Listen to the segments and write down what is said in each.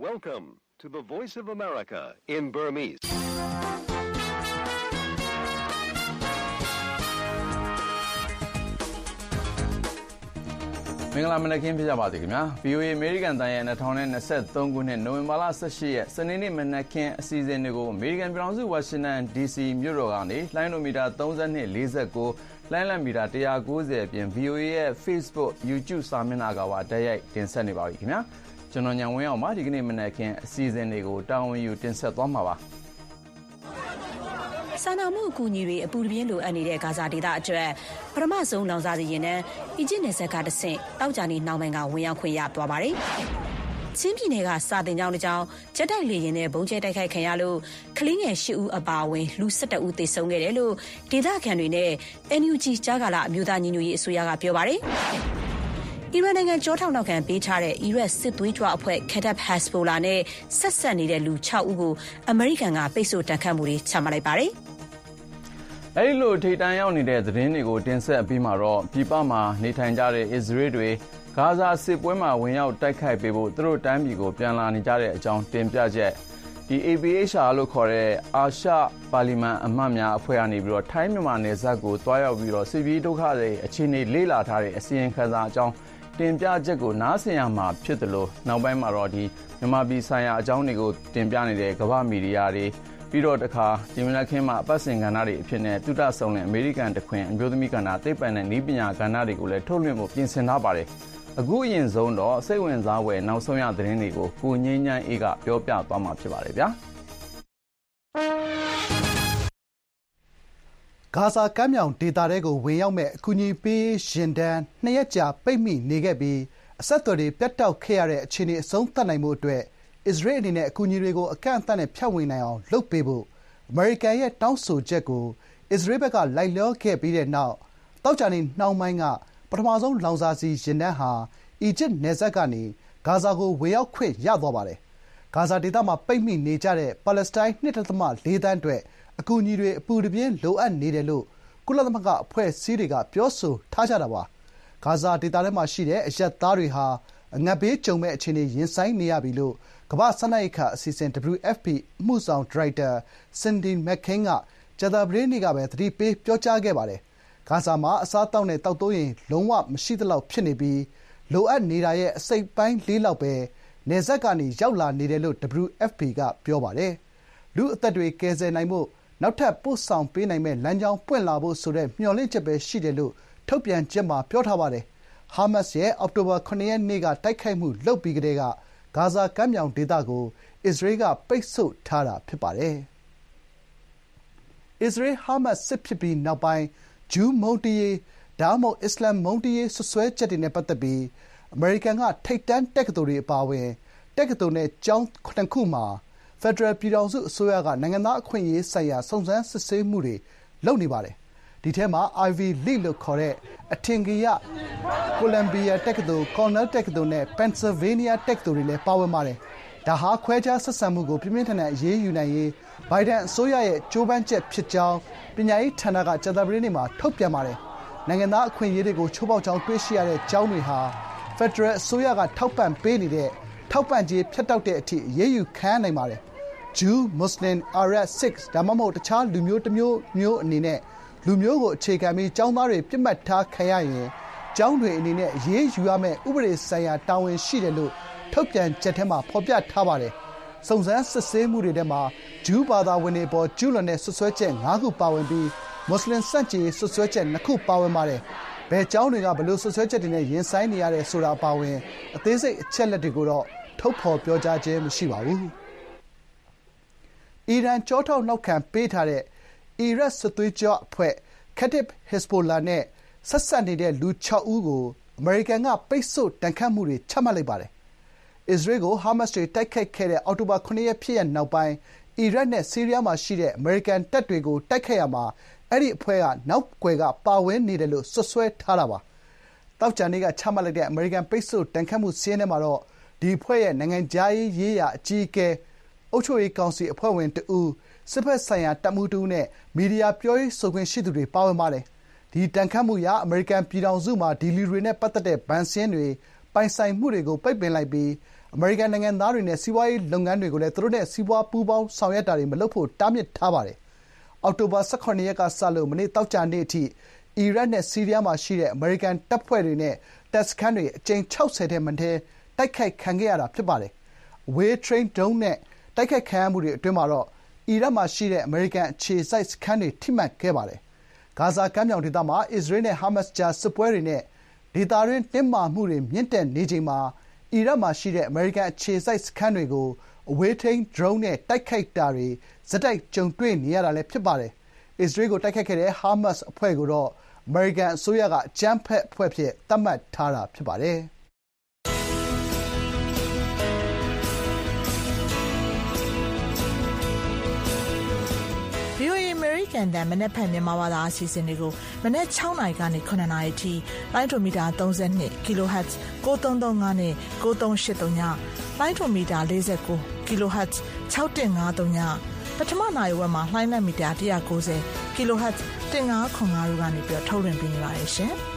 Welcome to the Voice of America in Burmese. ။မင်္ဂလာမနက်ခင်းဖြစ်ကြပါစေခင်ဗျာ။ VOA American တန်ရဲ့2023ခုနှစ်နိုဝင်ဘာလ18ရက်စနေနေ့မနက်ခင်းအစီအစဉ်တွေကို American ပြည်ထောင်စု Washington DC မြို့တော်ကနေလိုင်းနိုမီတာ3249လိုင်းလံမီတာ190အပြင် VOA ရဲ့ Facebook YouTube စာမျက်နှာကပါတိုက်ရိုက်တင်ဆက်နေပါပြီခင်ဗျာ။ကျွန်တော်ညံဝင်းအောင်ပါဒီကနေ့မနက်ခင်းအစီအစဉ်တွေကိုတာဝန်ယူတင်ဆက်သွားမှာပါ။စာနာမှုအကူအညီတွေအပူတပြင်းလိုအပ်နေတဲ့ဂါဇာဒေသအတွက်ပထမဆုံးလောင်စာဆီယာဉ်တန်းအီဂျစ်နယ်စပ်ကတဆင့်တောက်ကြနေနှောင်းပိုင်းကဝင်ရောက်ခွင့်ရသွားပါတယ်။ချင်းပြည်နယ်ကစာတင်ကျောင်းတစ်ကျောင်းဂျက်တိုက်လေယာဉ်နဲ့ဘုံကျဲတိုက်ခိုက်ခံရလို့ကလေးငယ်10ဦးအပါအဝင်လူ12ဦးသေဆုံးခဲ့တယ်လို့ဒေသခံတွေနဲ့ NUG ကြားကာလအမျိုးသားညီညွတ်ရေးအစိုးရကပြောပါတယ်။အီရန်နိုင်ငံကြောထောက်နောက်ခံပေးထားတဲ့အီရတ်စစ်သွေးကြွအဖွဲ့ခက်တပ်ဟက်စဘိုလာနဲ့ဆက်ဆက်နေတဲ့လူ6ဦးကိုအမေရိကန်ကပိတ်ဆို့တန်ခတ်မှုတွေချမှတ်လိုက်ပါတယ်။အဲဒီလိုထိပ်တန်းရောက်နေတဲ့သတင်းတွေကိုတင်ဆက်ပြီးမှတော့ပြည်ပမှာနေထိုင်ကြတဲ့အစ္စရေးတွေဂါဇာစစ်ပွဲမှာဝင်ရောက်တိုက်ခိုက်ပေးဖို့သူတို့တိုင်းပြည်ကိုပြန်လာနေကြတဲ့အကြောင်းတင်ပြချက်ဒီ APHR လို့ခေါ်တဲ့အာရှပါလီမန်အမတ်များအဖွဲ့ကနေပြီးတော့ထိုင်းမြန်မာနယ်စပ်ကိုတွားရောက်ပြီးတော့စစ်ပြေးဒုက္ခတွေအခြေအနေလေ့လာထားတဲ့အစီရင်ခံစာအကြောင်းတင်ပြချက်ကိုနားဆင်ရမှာဖြစ်တယ်လို့နောက်ပိုင်းမှာတော့ဒီမြန်မာပြည်ဆိုင်ရာအကြောင်းတွေကိုတင်ပြနေတဲ့ကမ္ဘာမီဒီယာတွေပြီးတော့တခါဒီမနက်ခင်းမှာအပတ်စဉ်ကဏ္ဍတွေအဖြစ်နဲ့တုဒ္ဒဆောင်တဲ့အမေရိကန်တခွင်အမျိုးသမီးကဏ္ဍသိပ္ပံနဲ့နည်းပညာကဏ္ဍတွေကိုလည်းထုတ်လွှင့်ဖို့ပြင်ဆင်ထားပါတယ်။အခုအရင်ဆုံးတော့စိတ်ဝင်စားဖွယ်နောက်ဆုံးရသတင်းတွေကိုကိုငိမ့်ညမ်းအေးကပြောပြသွားမှာဖြစ်ပါတယ်ဗျာ။ဂါဇာကမ်းမြောင်ဒေသတွေကိုဝင်ရောက်မဲ့အကူအညီပေးယာဉ်တန်း2ရက်ကြာပိတ်မိနေခဲ့ပြီးအဆက်အသွယ်တွေပြတ်တောက်ခဲ့ရတဲ့အခြေအနေအဆုံးသတ်နိုင်မှုအတွက်အစ္စရေးအနေနဲ့အကူအညီတွေကိုအကန့်အသတ်နဲ့ဖြန့်ဝေနိုင်အောင်လုပ်ပေးဖို့အမေရိကန်ရဲ့တောင်းဆိုချက်ကိုအစ္စရေးဘက်ကလိုက်လျောခဲ့ပြီးတဲ့နောက်သောကြာနေ့နှောင်းပိုင်းကပထမဆုံးလောင်စာဆီယာဉ်တန်းဟာအီဂျစ်နယ်စပ်ကနေဂါဇာကိုဝင်ရောက်ခွင့်ရသွားပါတယ်။ဂါဇာဒေသမှာပိတ်မိနေကြတဲ့ပါလက်စတိုင်း 2.4 သန်းအတွက်အကူအညီတွေအပူတပြင်းလိုအပ်နေတယ်လို့ကုလသမဂ္ဂအဖွဲ့အစည်းတွေကပြောဆိုထားကြတာပါ။ဂါဇာဒေသထဲမှာရှိတဲ့အရပ်သားတွေဟာအငတ်ဘေးကြုံမဲ့အခြေအနေရင်ဆိုင်နေရပြီလို့ကမ္ဘာ့စားနပ်ရိက္ခာအစီအစဉ် WFP အမှုဆောင်ဒါရိုက်တာစင်ဒီမက်ခိန်းကကြာသပတေးနေ့ကပဲသတိပေးပြောကြားခဲ့ပါတယ်။ဂါဇာမှာအစားအသောက်နဲ့သောက်သုံးရေလုံးဝမရှိသလောက်ဖြစ်နေပြီးလိုအပ်နေတာရဲ့အစိတ်အပိုင်းလေးလောက်ပဲနယ်စပ်ကနေရောက်လာနေတယ်လို့ WFP ကပြောပါတယ်။လူ့အသက်တွေကယ်ဆယ်နိုင်ဖို့နောက်ထပ်ပို့ဆောင်ပေးနိုင်မယ့်လမ်းကြောင်းပွင့်လာဖို့ဆိုတဲ့မျှော်လင့်ချက်ပဲရှိတယ်လို့ထုတ်ပြန်ချက်မှာပြောထားပါတယ်။ဟာမတ်စ်ရဲ့အောက်တိုဘာ7 ရက်နေ့ကတိုက်ခိုက်မှုလုပ်ပြီးကတည်းကဂါဇာကမ်းမြောင်ဒေသကိုအစ္စရေးကပိတ်ဆို့ထားတာဖြစ်ပါတယ်။အစ္စရေး-ဟာမတ်စ်စစ်ဖြစ်ပြီးနောက်ပိုင်းဂျူးမုန်းတီးရေးဒါမှမဟုတ်အစ္စလာမ်မုန်းတီးရေးစွပ်စွဲချက်တွေနဲ့ပတ်သက်ပြီးအမေရိကန်ကထိပ်တန်းတက္ကသိုလ်တွေအပါအဝင်တက္ကသိုလ်နဲ့ကျောင်း2ခုမှာဖက်ဒရယ်ပြည်ထောင်စုအစိုးရကနိုင်ငံသားအခွင့်အရေးဆိုင်ရာစုံစမ်းစစ်ဆေးမှုတွေလုပ်နေပါတယ်။ဒီထဲမှာ Ivy League လို့ခေါ်တဲ့အထင်ကရကိုလံဘီယာတက္ကသိုလ်၊ကော်နယ်တက္ကသိုလ်နဲ့ပန်ဆယ်ဗေးနီးယားတက္ကသိုလ်တွေလည်းပါဝင်ပါတယ်။ဒါဟာခွဲခြားဆက်ဆံမှုကိုပြင်းပြင်းထန်ထန်အရေးယူနိုင်ရေးဘိုင်ဒန်အစိုးရရဲ့ကြိုးပမ်းချက်ဖြစ်ကြောင်းပညာရေးဌာနကကြာသပတေးနေ့မှာထုတ်ပြန်ပါတယ်။နိုင်ငံသားအခွင့်အရေးတွေကိုချိုးဖောက်ကြောင်းတွေ့ရှိရတဲ့ကျောင်းတွေဟာဖက်ဒရယ်အစိုးရကထောက်ပံ့ပေးနေတဲ့ထောက်ပံ့ကြေးဖြတ်တောက်တဲ့အထိအရေးယူခံရနိုင်ပါတယ်။ဂျူး၊မွတ်စလင်၊အာရပ်၊ဆစ်ဒါမှမဟုတ်တခြားလူမျိုးတစ်မျိုးအနေနဲ့လူမျိုးကိုအခြေခံပြီးကျောင်းသားတွေပစ်မှတ်ထားခံရရင်ကျောင်းတွေအနေနဲ့အရေးယူရမယ့်ဥပဒေဆိုင်ရာတာဝန်ရှိတယ်လို့ထုတ်ပြန်ချက်ထဲမှာဖော်ပြထားပါတယ်။စုံစမ်းစစ်ဆေးမှုတွေထဲမှာဂျူးဘာသာဝင်တွေအပေါ်ကျူးလွန်တဲ့စွပ်စွဲချက်5ခုပါဝင်ပြီးမွတ်စလင်ဆန့်ကျင်ရေးစွပ်စွဲချက်2ခုပါဝင်ပါတယ်။ဘယ်ကျောင်းတွေကဘယ်လိုစွပ်စွဲချက်တွေနဲ့ရင်ဆိုင်နေရတယ်ဆိုတာအပါအဝင်အသေးစိတ်အချက်အလက်တွေကိုတော့ထုတ်ဖော်ပြောကြားခြင်းမရှိပါဘူး။အီရန်ကြောထောက်နောက်ခံပေးထားတဲ့အီရတ်စစ်သွေးကြွအဖွဲ့ခက်တပ်ဟက်စဘိုလာနဲ့ဆက်စပ်နေတဲ့လူ6ဦးကိုအမေရိကန်ကပိတ်ဆို့တန်ခတ်မှုတွေချမှတ်လိုက်ပါတယ်။အစ္စရေးကိုဟာမတ်စ်တွေတိုက်ခိုက်ခဲ့တဲ့အောက်တိုဘာ9 ရက်ဖြစ်ရပ်နောက်ပိုင်းအီရတ်နဲ့ဆီးရီးယားမှာရှိတဲ့အမေရိကန်တပ်တွေကိုတိုက်ခိုက်ရာမှာအဲဒီအဖွဲ့ကနောက်ကွယ်ကပါဝင်နေတယ်လို့စွပ်စွဲထားတာပါ။သောကြာနေ့ကချမှတ်လိုက်တဲ့အမေရိကန်ပိတ်ဆို့တန်ခတ်မှုစာရင်းထဲမှာတော့ဒီအဖွဲ့ရဲ့နိုင်ငံခြားရေးရာအကြီးအကဲအုပ်ချုပ်ရေးကောင်စီအဖွဲ့ဝင်တစ်ဦးစစ်ဘက်ဆိုင်ရာတပ်မှူးတစ်ဦးနဲ့မီဒီယာပြောရေးဆိုခွင့်ရှိသူတွေပါဝင်ပါတယ်။ဒီတန်ခတ်မှုအရအမေရိကန်ပြည်ထောင်စုမှာဒီလူတွေနဲ့ပတ်သက်တဲ့ဘဏ်စာရင်းတွေပိုင်ဆိုင်မှုတွေကိုပိတ်ပင်လိုက်ပြီးအမေရိကန်နိုင်ငံသားတွေနဲ့စီးပွားရေးလုပ်ငန်းတွေကိုလည်းသူတို့နဲ့စီးပွားပူးပေါင်းဆောင်ရွက်တာတွေမလုပ်ဖို့တားမြစ်ထားပါတယ်။အောက်တိုဘာ 18 ရက်ကစလို့မနေ့သောကြာနေ့အထိအီရတ်နဲ့ဆီးရီးယားမှာရှိတဲ့အမေရိကန်တပ်ဖွဲ့တွေနဲ့တပ်စခန်းတွေအကြိမ် 60 ထက်မနည်းတိုက်ခိုက်ခံခဲ့ရတာဖြစ်ပါတယ်။ အဝေးထိန်းဒုံးနဲ့တိုက်ခိုက်ခံရမှုတွေအတွင်းမှာတော့အီရတ်မှာရှိတဲ့အမေရိကန်အခြေစိုက်စခန်းတွေထိမှန်ခဲ့ပါတယ်။ဂါဇာကမ်းမြောင်ဒေသမှာအစ္စရေးနဲ့ဟာမတ်စ်ကြားစစ်ပွဲတွေနဲ့ဒေသတွင်းတင်းမာမှုတွေမြင့်တက်နေချိန်မှာအီရတ်မှာရှိတဲ့အမေရိကန်အခြေစိုက်စခန်းတွေကိုအဝေးထိန်းဒရုန်းနဲ့တိုက်ခိုက်တာတွေဆက်တိုက်ကြုံတွေ့နေရတာလည်းဖြစ်ပါတယ်။အစ္စရေးကိုတိုက်ခိုက်ခဲ့တဲ့ဟာမတ်စ်အဖွဲ့ကိုတော့အမေရိကန်အစိုးရကအကြမ်းဖက်အဖွဲ့အဖြစ်သတ်မှတ်ထားတာဖြစ်ပါတယ်။ VOA အမေရိကန်တန်မနက်ဖြန်မြန်မာဘာသာအစီအစဉ်တွေကိုမနက် 6 နာရီကနေ 9 နာရီအထိလိုင်းဒိုမီတာ 32 kHz 9335နဲ့9383ညလိုင်းဒိုမီတာ 49 kHz 6153ညပထမနာရီဝက်မှာလှိုင်းလက်မီတာ 190 kHz 1505တို့ကနေပြီးထုတ်လွှင့်ပေးနေပါတယ်ရှင်။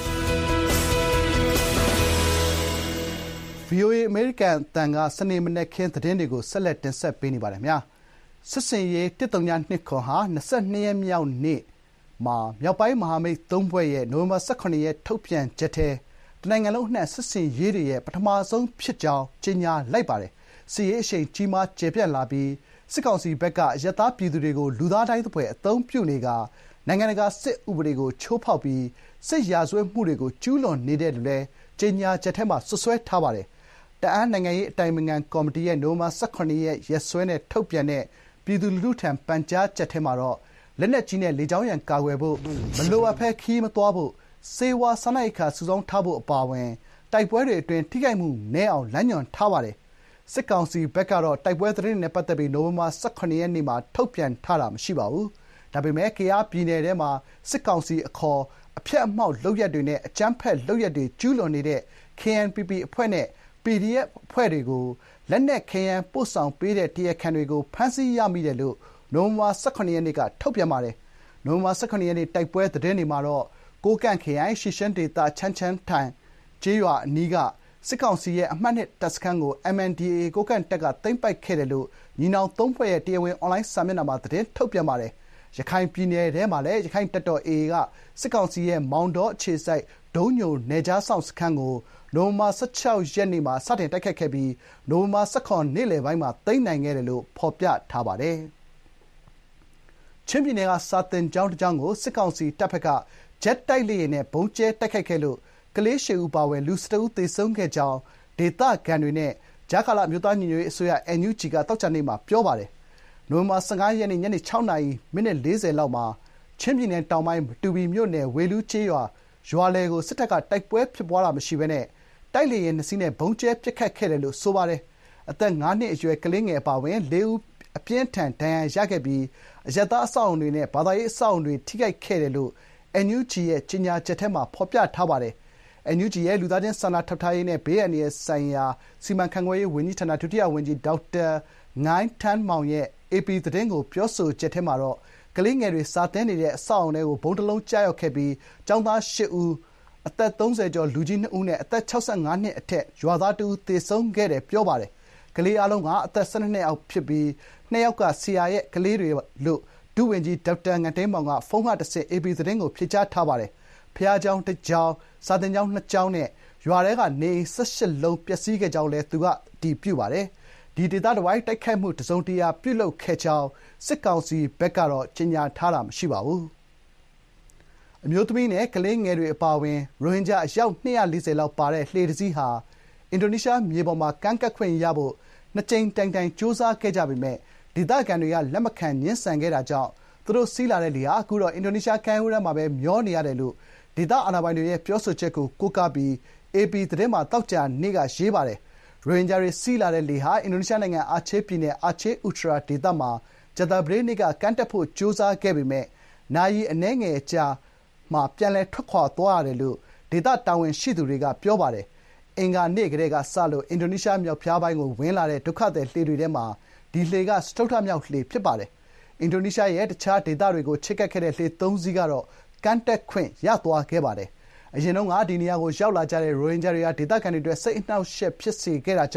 VOA အမေရိကန်အသံကစနေမနက်ခင်းသတင်းတွေကိုဆက်လက်တင်ဆက်ပေးနေပါတယ်ခင်ဗျာ။စစ်စင်ရေး102ခွန်ဟာ22ရက်မြောက်နေ့မှာမြောက်ပိုင်းမဟာမိတ်3ဘွဲ့ရဲ့နိုဝင်ဘာ18ရက်ထုတ်ပြန်ချက်ထဲတနိုင်ငံလုံးအနှံ့စစ်စင်ရေးတွေရဲ့ပထမဆုံးဖြစ်ကြောင်းကြေညာလိုက်ပါတယ်။စစ်ရေးအရှိန်ကြီးမားကျယ်ပြန့်လာပြီးစစ်ကောင်စီဘက်ကအရပ်သားပြည်သူတွေကိုလူသားတိုင်းသဖွယ်အသုံးပြုနေကနိုင်ငံတကာစစ်ဥပဒေကိုချိုးဖောက်ပြီးစစ်ရာဇဝတ်မှုတွေကိုကျူးလွန်နေတယ်လို့လည်းကြေညာချက်ထဲမှာစွပ်စွဲထားပါတယ်။တအာင်းနိုင်ငံရေးအတိုင်ပင်ခံကော်မတီရဲ့နိုဝင်ဘာ18ရက်ရက်စွဲနဲ့ထုတ်ပြန်တဲ့ပြည်သူလူထုထံပန်ကြားချက်ထဲမှာတော့လက်နက်ကြီးနဲ့လေကြောင်းရန်ကာကွယ်ဖို့မလိုအပ်ဘဲခရီးမသွားဖို့စေဝါစားနပ်ရိက္ခာစုဆောင်းထားဖို့အပါအဝင်တိုက်ပွဲတွေအတွင်းထိခိုက်မှုနည်းအောင်လမ်းညွှန်ထားပါတယ်။စစ်ကောင်စီဘက်ကတော့တိုက်ပွဲသတင်းတွေနဲ့ပတ်သက်ပြီးနိုဝင်ဘာ18ရက်နေ့မှာထုတ်ပြန်ထားတာမရှိပါဘူး။ဒါပေမဲ့ကယားပြည်နယ်ထဲမှာစစ်ကောင်စီအခေါ်အဖျက်အမှောက်လုပ်ရက်တွေနဲ့အကြမ်းဖက်လုပ်ရက်တွေကျူးလွန်နေတဲ့ KNPP အဖွဲ့နဲ့ PDF အဖွဲ့တွေကိုလက်နက်ခဲယမ်းပို့ဆောင်ပေးတဲ့တရားခံတွေကိုဖမ်းဆီးရမိတယ်လို့နိုဝင်ဘာ18ရက်နေ့ကထုတ်ပြန်ပါတယ်။နိုဝင်ဘာ18ရက်နေ့တိုက်ပွဲသတင်းတွေမှာတော့ကိုကန့်ခရိုင်ရှီရှမ်းဒေသချမ်းချမ်းထိုင်ကျေးရွာအနီးကစစ်ကောင်စီရဲ့အမှတ်2တပ်စခန်းကို MNDAA ကိုကန့်တပ်ကသိမ်းပိုက်ခဲ့တယ်လို့ညီနောင်3ဖွဲ့ရဲ့တရားဝင်အွန်လိုင်းစာမျက်နှာမှာသတင်းထုတ်ပြန်ပါတယ်။ရခိုင်ပြည်နယ်ထဲမှာလည်းရခိုင်တပ်တော် AA ကစစ်ကောင်စီရဲ့မောင်တောအခြေစိုက်ဒုံညိုနယ်ကြားဆောင်စခန်းကိုနိုဝင်ဘာ16ရက်နေ့မှာစတင်တိုက်ခိုက်ခဲ့ပြီးနိုဝင်ဘာ19နေ့လယ်ပိုင်းမှာသိမ်းနိုင်ခဲ့တယ်လို့ဖော်ပြထားပါတယ်။ချင်းပြည်နယ်ကစာသင်ကျောင်းတစ်ကျောင်းကိုစစ်ကောင်စီတပ်ဖက်ကဂျက်တိုက်လေယာဉ်နဲ့ဘုံကျဲတိုက်ခိုက်ခဲ့လို့ကလေး8ဦးပါဝင်လူ12ဦးသေဆုံးခဲ့ကြောင်းဒေသခံတွေနဲ့ကြားကာလမြို့သားညီညွတ်ရေးအစိုးရ NUG ကတောက်ချာနေ့မှာပြောပါတယ်။နိုဝင်ဘာ15ရက်နေ့ညနေ6:40မိနစ်40လောက်မှာချင်းပြည်နယ်တောင်ပိုင်းမတူပီမြို့နယ်ဝေလူးကျေးရွာလယ်ကိုစစ်တပ်ကတိုက်ပွဲဖြစ်ပွားတာမရှိဘဲနဲ့တိုက်လေယာဉ်2စီးနဲ့ဘုံကျဲပစ်ခတ်ခဲ့တယ်လို့ဆိုပါတယ်။အသက်9နှစ်အရွယ်ကလေးငယ်အပါအဝင်4ဦးအပြင်းထန်ဒဏ်ရာရခဲ့ပြီးအရပ်သားအဆောက်အအုံတွေနဲ့ဘာသာရေးအဆောက်အအုံတွေထိခိုက်ခဲ့တယ်လို့ NUG ရဲ့ကြေညာချက်ထဲမှာဖော်ပြထားပါတယ်။ NUG ရဲ့လူသားချင်းစာနာထောက်ထားရေးနဲ့ဘေးအန္တရာယ်ဆိုင်ရာစီမံခန့်ခွဲရေးဝန်ကြီးဌာနဒုတိယဝန်ကြီးဒေါက်တာငိုင်းထန်းမောင်ရဲ့ AP သတင်းကိုပြောဆိုချက်ထဲမှာတော့ကလေးငယ်တွေစာသင်နေတဲ့အဆောက်အအုံတွေကိုဘုံတလုံးကျရောက်ခဲ့ပြီးကျောင်းသား8ဦးအသက်30ကျော်လူကြီး2ဦးနဲ့အသက်65နှစ်အထက်ရွာသား2ဦးသေဆုံးခဲ့တယ်ပြောပါတယ်။ကလေးအလုံးကအသက်12နှစ်အောက်ဖြစ်ပြီး2ယောက်ကဆရာရဲ့ကလေးတွေလို့ဒုဝန်ကြီးဒေါက်တာငတိမောင်ကဖုန်းကတစ်ဆင့် AP သတင်းကိုဖြေကြားထားပါတယ်။ဖျားကျောင်းတစ်ကျောင်းစာသင်ကျောင်း2ကျောင်းနဲ့ရွာထဲကနေ18လုံးပျက်စီးခဲ့ကြောင်းလည်းသူကအတည်ပြုပါတယ်။ဒီဒေသတစ်ဝိုင်းတိုက်ခိုက်မှုတစုံတရာပြုလုပ်ခဲ့ကြောင်းစစ်ကောင်စီဘက်ကတော့ကြေညာထားတာမရှိပါဘူး။အမျိုးသမီးနဲ့ကလေးငယ်တွေအပါအဝင်ရိုဟင်ဂျာအယောက်240လောက်ပါတဲ့လှေတစ်စီးဟာအင်ဒိုနီးရှားမြေပေါ်မှာကမ်းကပ်ခွင့်ရဖို့2ကြိမ်တိုင်တိုင်စ조사ခဲ့ကြပေမဲ့ဒေသခံတွေကလက်မခံငြင်းဆန်ခဲ့တာကြောင့်သူတို့စီးလာတဲ့လေဟာအခုတော့အင်ဒိုနီးရှားကမ်းရိုးတန်းမှာပဲမျောနေရတယ်လို့ဒေသအာဏာပိုင်တွေရဲ့ပြောဆိုချက်ကိုကိုးကားပြီး AP သတင်းမှာတောက်ကြနေ့ကရေးပါတယ်။ရိုဟင်ဂျာတွေစီးလာတဲ့လေဟာအင်ဒိုနီးရှားနိုင်ငံအာချေးပြည်နယ်အာချေးဥထရာဒေသမှာဂျတာပတေးနေ့ကကမ်းတက်ဖို့စ조사ခဲ့ပေမဲ့နာရီအနည်းငယ်ကြာမှပြန်လည်ထွက်ခွာသွားရတယ်လို့ဒေသတာဝန်ရှိသူတွေကပြောပါတယ်။အင်္ဂါနေ့ကတည်းကစလို့အင်ဒိုနီးရှားမြောက်ဖျားပိုင်းကိုဝင်လာတဲ့ဒုက္ခသည်လှေတွေထဲမှာဒီလှေကစတုတ္ထမြောက်လှေဖြစ်ပါတယ်။အင်ဒိုနီးရှားရဲ့တခြားဒေသတွေကိုချဉ်းကပ်ခဲ့တဲ့လှေ3စီးကတော့ကမ်းတက်ခွင့်ရသွားခဲ့ပါတယ်။ အရင်တုန်းကဒီနေရာကိုရောက်လာကြတဲ့ရိုဟင်ဂျာတွေကဒေသခံတွေအတွက်စိတ်အနှောက်အယှက်ဖြစ်စေခဲ့တာကြောင့်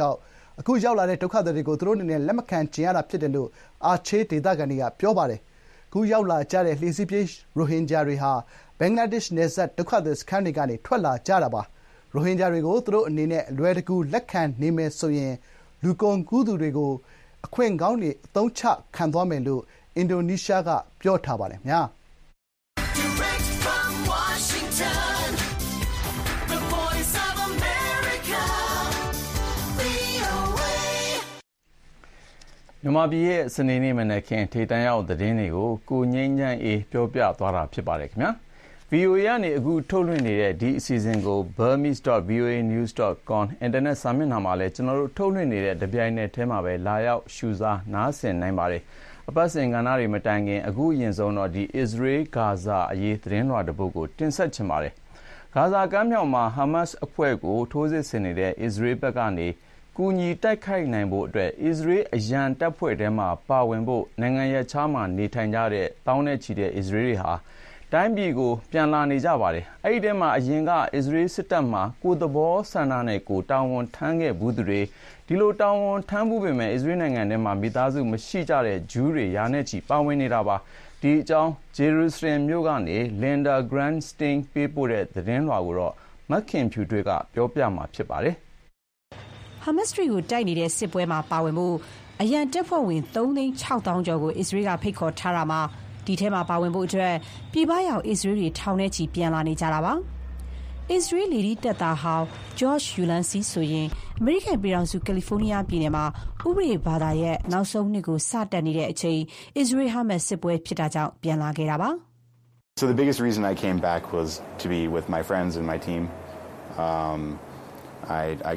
အခုရောက်လာတဲ့ဒုက္ခသည်တွေကိုသူတို့အနေနဲ့လက်မခံချင်ရတာဖြစ်တယ်လို့အာချေးဒေသခံတွေကပြောပါတယ်။အခုရောက်လာကြတဲ့လှေစီးပြေးရိုဟင်ဂျာတွေဟာဘင်္ဂလားဒေ့ရှ်နယ်စပ်ဒုက္ခသည်စခန်းတွေကနေထွက်လာကြတာပါ။ရိုဟင်ဂျာတွေကိုသူတို့အနေနဲ့အလွယ်တကူလက်ခံနေမယ်ဆိုရင်လူကုန်ကူးသူတွေကိုအခွင့်ကောင်းတွေအသုံးချခံသွားမယ်လို့အင်ဒိုနီးရှားကပြောထားပါတယ်ခင်ဗျာ။ Direct from Washington, the voice of America, VOA. မြန်မာပြည်ရဲ့စနေနေ့မနက်ခင်းထိပ်တန်းရောက်သတင်းတွေကိုကိုငိမ့်ချမ်းအေးပြောပြသွားတာဖြစ်ပါတယ်ခင်ဗျာ။ VOA ကနေအခုထုတ်လွှင့်နေတဲ့ဒီအစီအစဉ်ကို burmese.voanews.com အင်တာနက်စာမျက်နှာမှာလည်းကျွန်တော်တို့ထုတ်လွှင့်နေတဲ့တပြိုင်နက်တည်းမှာပဲလာရောက်ရှုစားနားဆင်နိုင်ပါတယ်။အပတ်စဉ်ကဏ္ဍတွေမတိုင်ခင်အခုအရင်ဆုံးတော့ဒီ Israel Gaza အရေးသတင်းလွှာတစ်ပုဒ်ကိုတင်ဆက်ချင်ပါတယ်။ Gaza ကမ်းမြောင်မှာ Hamas အဖွဲ့ကိုထိုးစစ်ဆင်နေတဲ့ Israel ဘက်ကနေကူညီတိုက်ခိုက်နိုင်ဖို့အတွက် Israel အရန်တပ်ဖွဲ့ထဲမှာပါဝင်ဖို့နိုင်ငံရပ်ခြားမှာနေထိုင်ကြတဲ့တောင်းနဲ့ချီတဲ့ Israel တွေဟာတိုင်းပြည်ကိုပြန်လာနေကြပါတယ်။အဲ့ဒီထဲမှာအရင်က Israel စစ်တပ်မှာကိုယ်သဘောဆန္ဒနဲ့ကိုတာဝန်ထမ်းခဲ့ဘူးသူတွေဒီလိုတာဝန်ထမ်းဖို့ပေမဲ့ Israel နိုင်ငံထဲမှာမိသားစုမရှိကြတဲ့ဂျူးတွေရာနဲ့ချီပါဝင်နေတာပါ။ဒီအကြောင်း Jerusalem မြို့ကနေ Linda Grandstein ပေးပို့တဲ့သတင်းလွှာကိုတော့မခင်ဖြူထွေးကပြောပြမှာဖြစ်ပါတယ်။ Hamas တွေကိုတိုက်နေတဲ့စစ်ပွဲမှာပါဝင်ဖို့အရန်တပ်ဖွဲ့ဝင် 3,600,000 ကျော်ကို Israel ကဖိတ်ခေါ်ထားတာမှာဒီထဲမှာပါဝင်ဖို့အတွက်ပြည်ပရောက် Israel တွေထောင်ထဲချီပြန်လာနေကြတာပါ။ Israel လေဒီတပ်သားဟောင်း George Ulansi ဆိုရင်အမေရိကန်ပြည်ထောင်စုကယ်လီဖိုးနီးယားပြည်နယ်မှာဥပဒေဘာသာရဲ့နောက်ဆုံးနှစ်ကိုစတက်နေတဲ့အချိန် Israel Hamas စစ်ပွဲဖြစ်တာကြောင့်ပြန်လာခဲ့တာပါ။ So the biggest reason I came back was to be with my friends and my team. I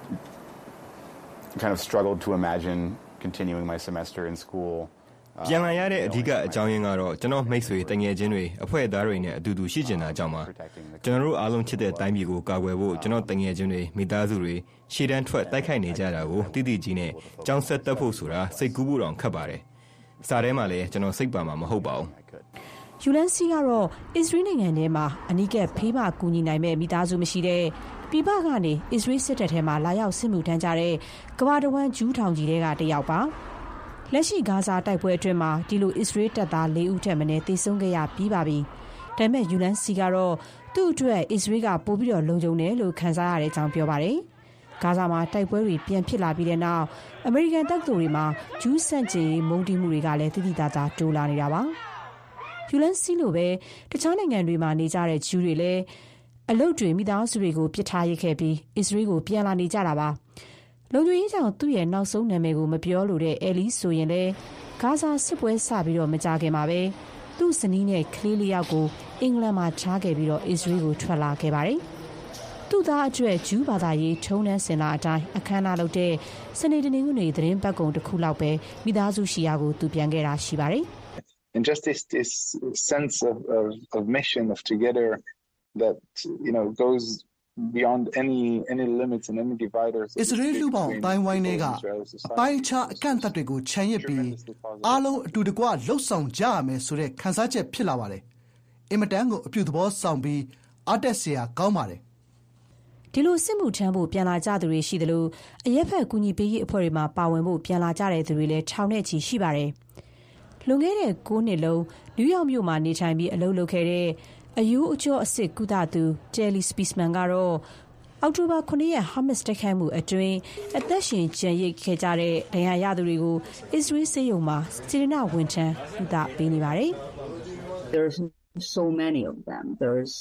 kind of struggled to imagine continuing my semester in school. ပြန်လာရတဲ့အဓိကအကြောင်းရင်းကတော့ကျွန်တော်မိတ်ဆွေတငယ်ချင်းတွေအဖွဲ့သားတွေနဲ့အတူတူရှိကျင်တာကြောင့်ပါကျွန်တော်တို့အားလုံးချစ်တဲ့တိုင်းပြည်ကိုကာကွယ်ဖို့ကျွန်တော်တငယ်ချင်းတွေမိသားစုတွေရှေ့တန်းထွက်တိုက်ခိုက်နေကြတာကိုတိတိကြီးနဲ့ကြောင်းဆက်တက်ဖို့ဆိုတာစိတ်ကူးဖို့တောင်ခက်ပါတယ်စားထဲမှာလည်းကျွန်တော်စိတ်ပါမှာမဟုတ်ပါဘူးယူလန်စီကတော့ Israel နိုင်ငံထဲမှာအနီးကပ်ဖေးမကူညီနိုင်မဲ့မိသားစုမရှိတဲ့ပြည်ပကနေ Israel စစ်တပ်ထဲမှာလာရောက်စစ်မှုထမ်းကြတဲ့ကမ္ဘာတဝန်းဂျူးထောင်ကြီးတွေကတယောက်ပါလက်ရှိဂါဇာတိုက်ပွဲအတွင်းမှာဒီလို Israel တပ်သား4ဦးထက်မနည်းသေဆုံးခဲ့ရပြီးပါပြီ။ဒါပေမဲ့ယူလန်စီကတော့သူ့အတွက် Israel ကပိုပြီးတော့လုံခြုံတယ်လို့ခန်းစားရတဲ့အကြောင်းပြောပါတယ်။ဂါဇာမှာတိုက်ပွဲတွေပြန်ဖြစ်လာပြီးတဲ့နောက်အမေရိကန်တပ်သားတွေမှာဂျူးဆန့်ကျင်ရေးမုန်းတီးမှုတွေကလည်းတိတိကျကျတိုးလာနေတာပါ။ယူလန်စီလိုပဲတခြားနိုင်ငံတွေမှာနေကြတဲ့ဂျူးတွေလည်းအလုပ်တွေမိသားစုတွေကိုပြစ်ထားရခဲ့ပြီး Israel ကိုပြန်လာနေကြတာပါ။လုံခြုံရေးကြောင့်သူ့ရဲ့နောက်ဆုံးနာမည်ကိုမပြောလိုတဲ့အဲလီဆိုရင်လည်းဂါဇာစစ်ပွဲစပြီးတော့မကြခင်မှာပဲသူ့ဇနီးနဲ့ကလေးလေးယောက်ကိုအင်္ဂလန်မှာချားခဲ့ပြီးတော့ Israel ကိုထွက်လာခဲ့ပါတယ်။သူ့သားအတွက်ဂျူးဘာသာရေးထုံးတမ်းစင်လာအတိုင်းအခမ်းအနားလုပ်တဲ့စနေတနင်္ဂနွေသတင်းပတ်ကုံတစ်ခုလောက်ပဲမိသားစုရှိရာကိုသူပြန်ခဲ့တာရှိပါတယ်။ And just this sense of mission of together that goes beyond any limits and any dividers. Israel လူပေါင်းတိုင်းဝိုင်းတွေကအပိုင်းအခြားအကန့်အသတ်တွေကိုခြံရစ်ပြီးအားလုံးအတူတကွလှုပ်ဆောင်ကြရမယ်ဆိုတဲ့ခန်းစားချက်ဖြစ်လာပါတယ်။အင်မတန်ကိုအပြုသဘောဆောင်ပြီးအားတက်စရာကောင်းပါတယ်။ဒီလိုစစ်မှုထမ်းဖို့ပြန်လာကြသူတွေရှိသလိုအရက်ဖက်ကူညီပေးရေးအဖွဲ့တွေမှာပါဝင်ဖို့ပြန်လာကြတဲ့သူတွေလည်းထောင်နဲ့ချီရှိပါတယ်။လွန်ခဲ့တဲ့9နှစ်လုံးနယူးယောက်မြို့မှာနေထိုင်ပြီးအလုပ်လုပ်ခဲ့တဲ့အယူအကျော်အစ်စ်ကုသသူတယ်လီစပီစမန်ကတော့အောက်တိုဘာ9ရက်ဟာမတ်စ်တိုက်ခိုက်မှုအတွင်းအသက်ရှင်ကျန်ရစ်ခဲ့ကြတဲ့ဒဏ်ရာရသူတွေကို Israel ဆေးရုံမှာစေတနာဝန်ထမ်းကုသပေးနေပါတယ်။ There's so many of them. There's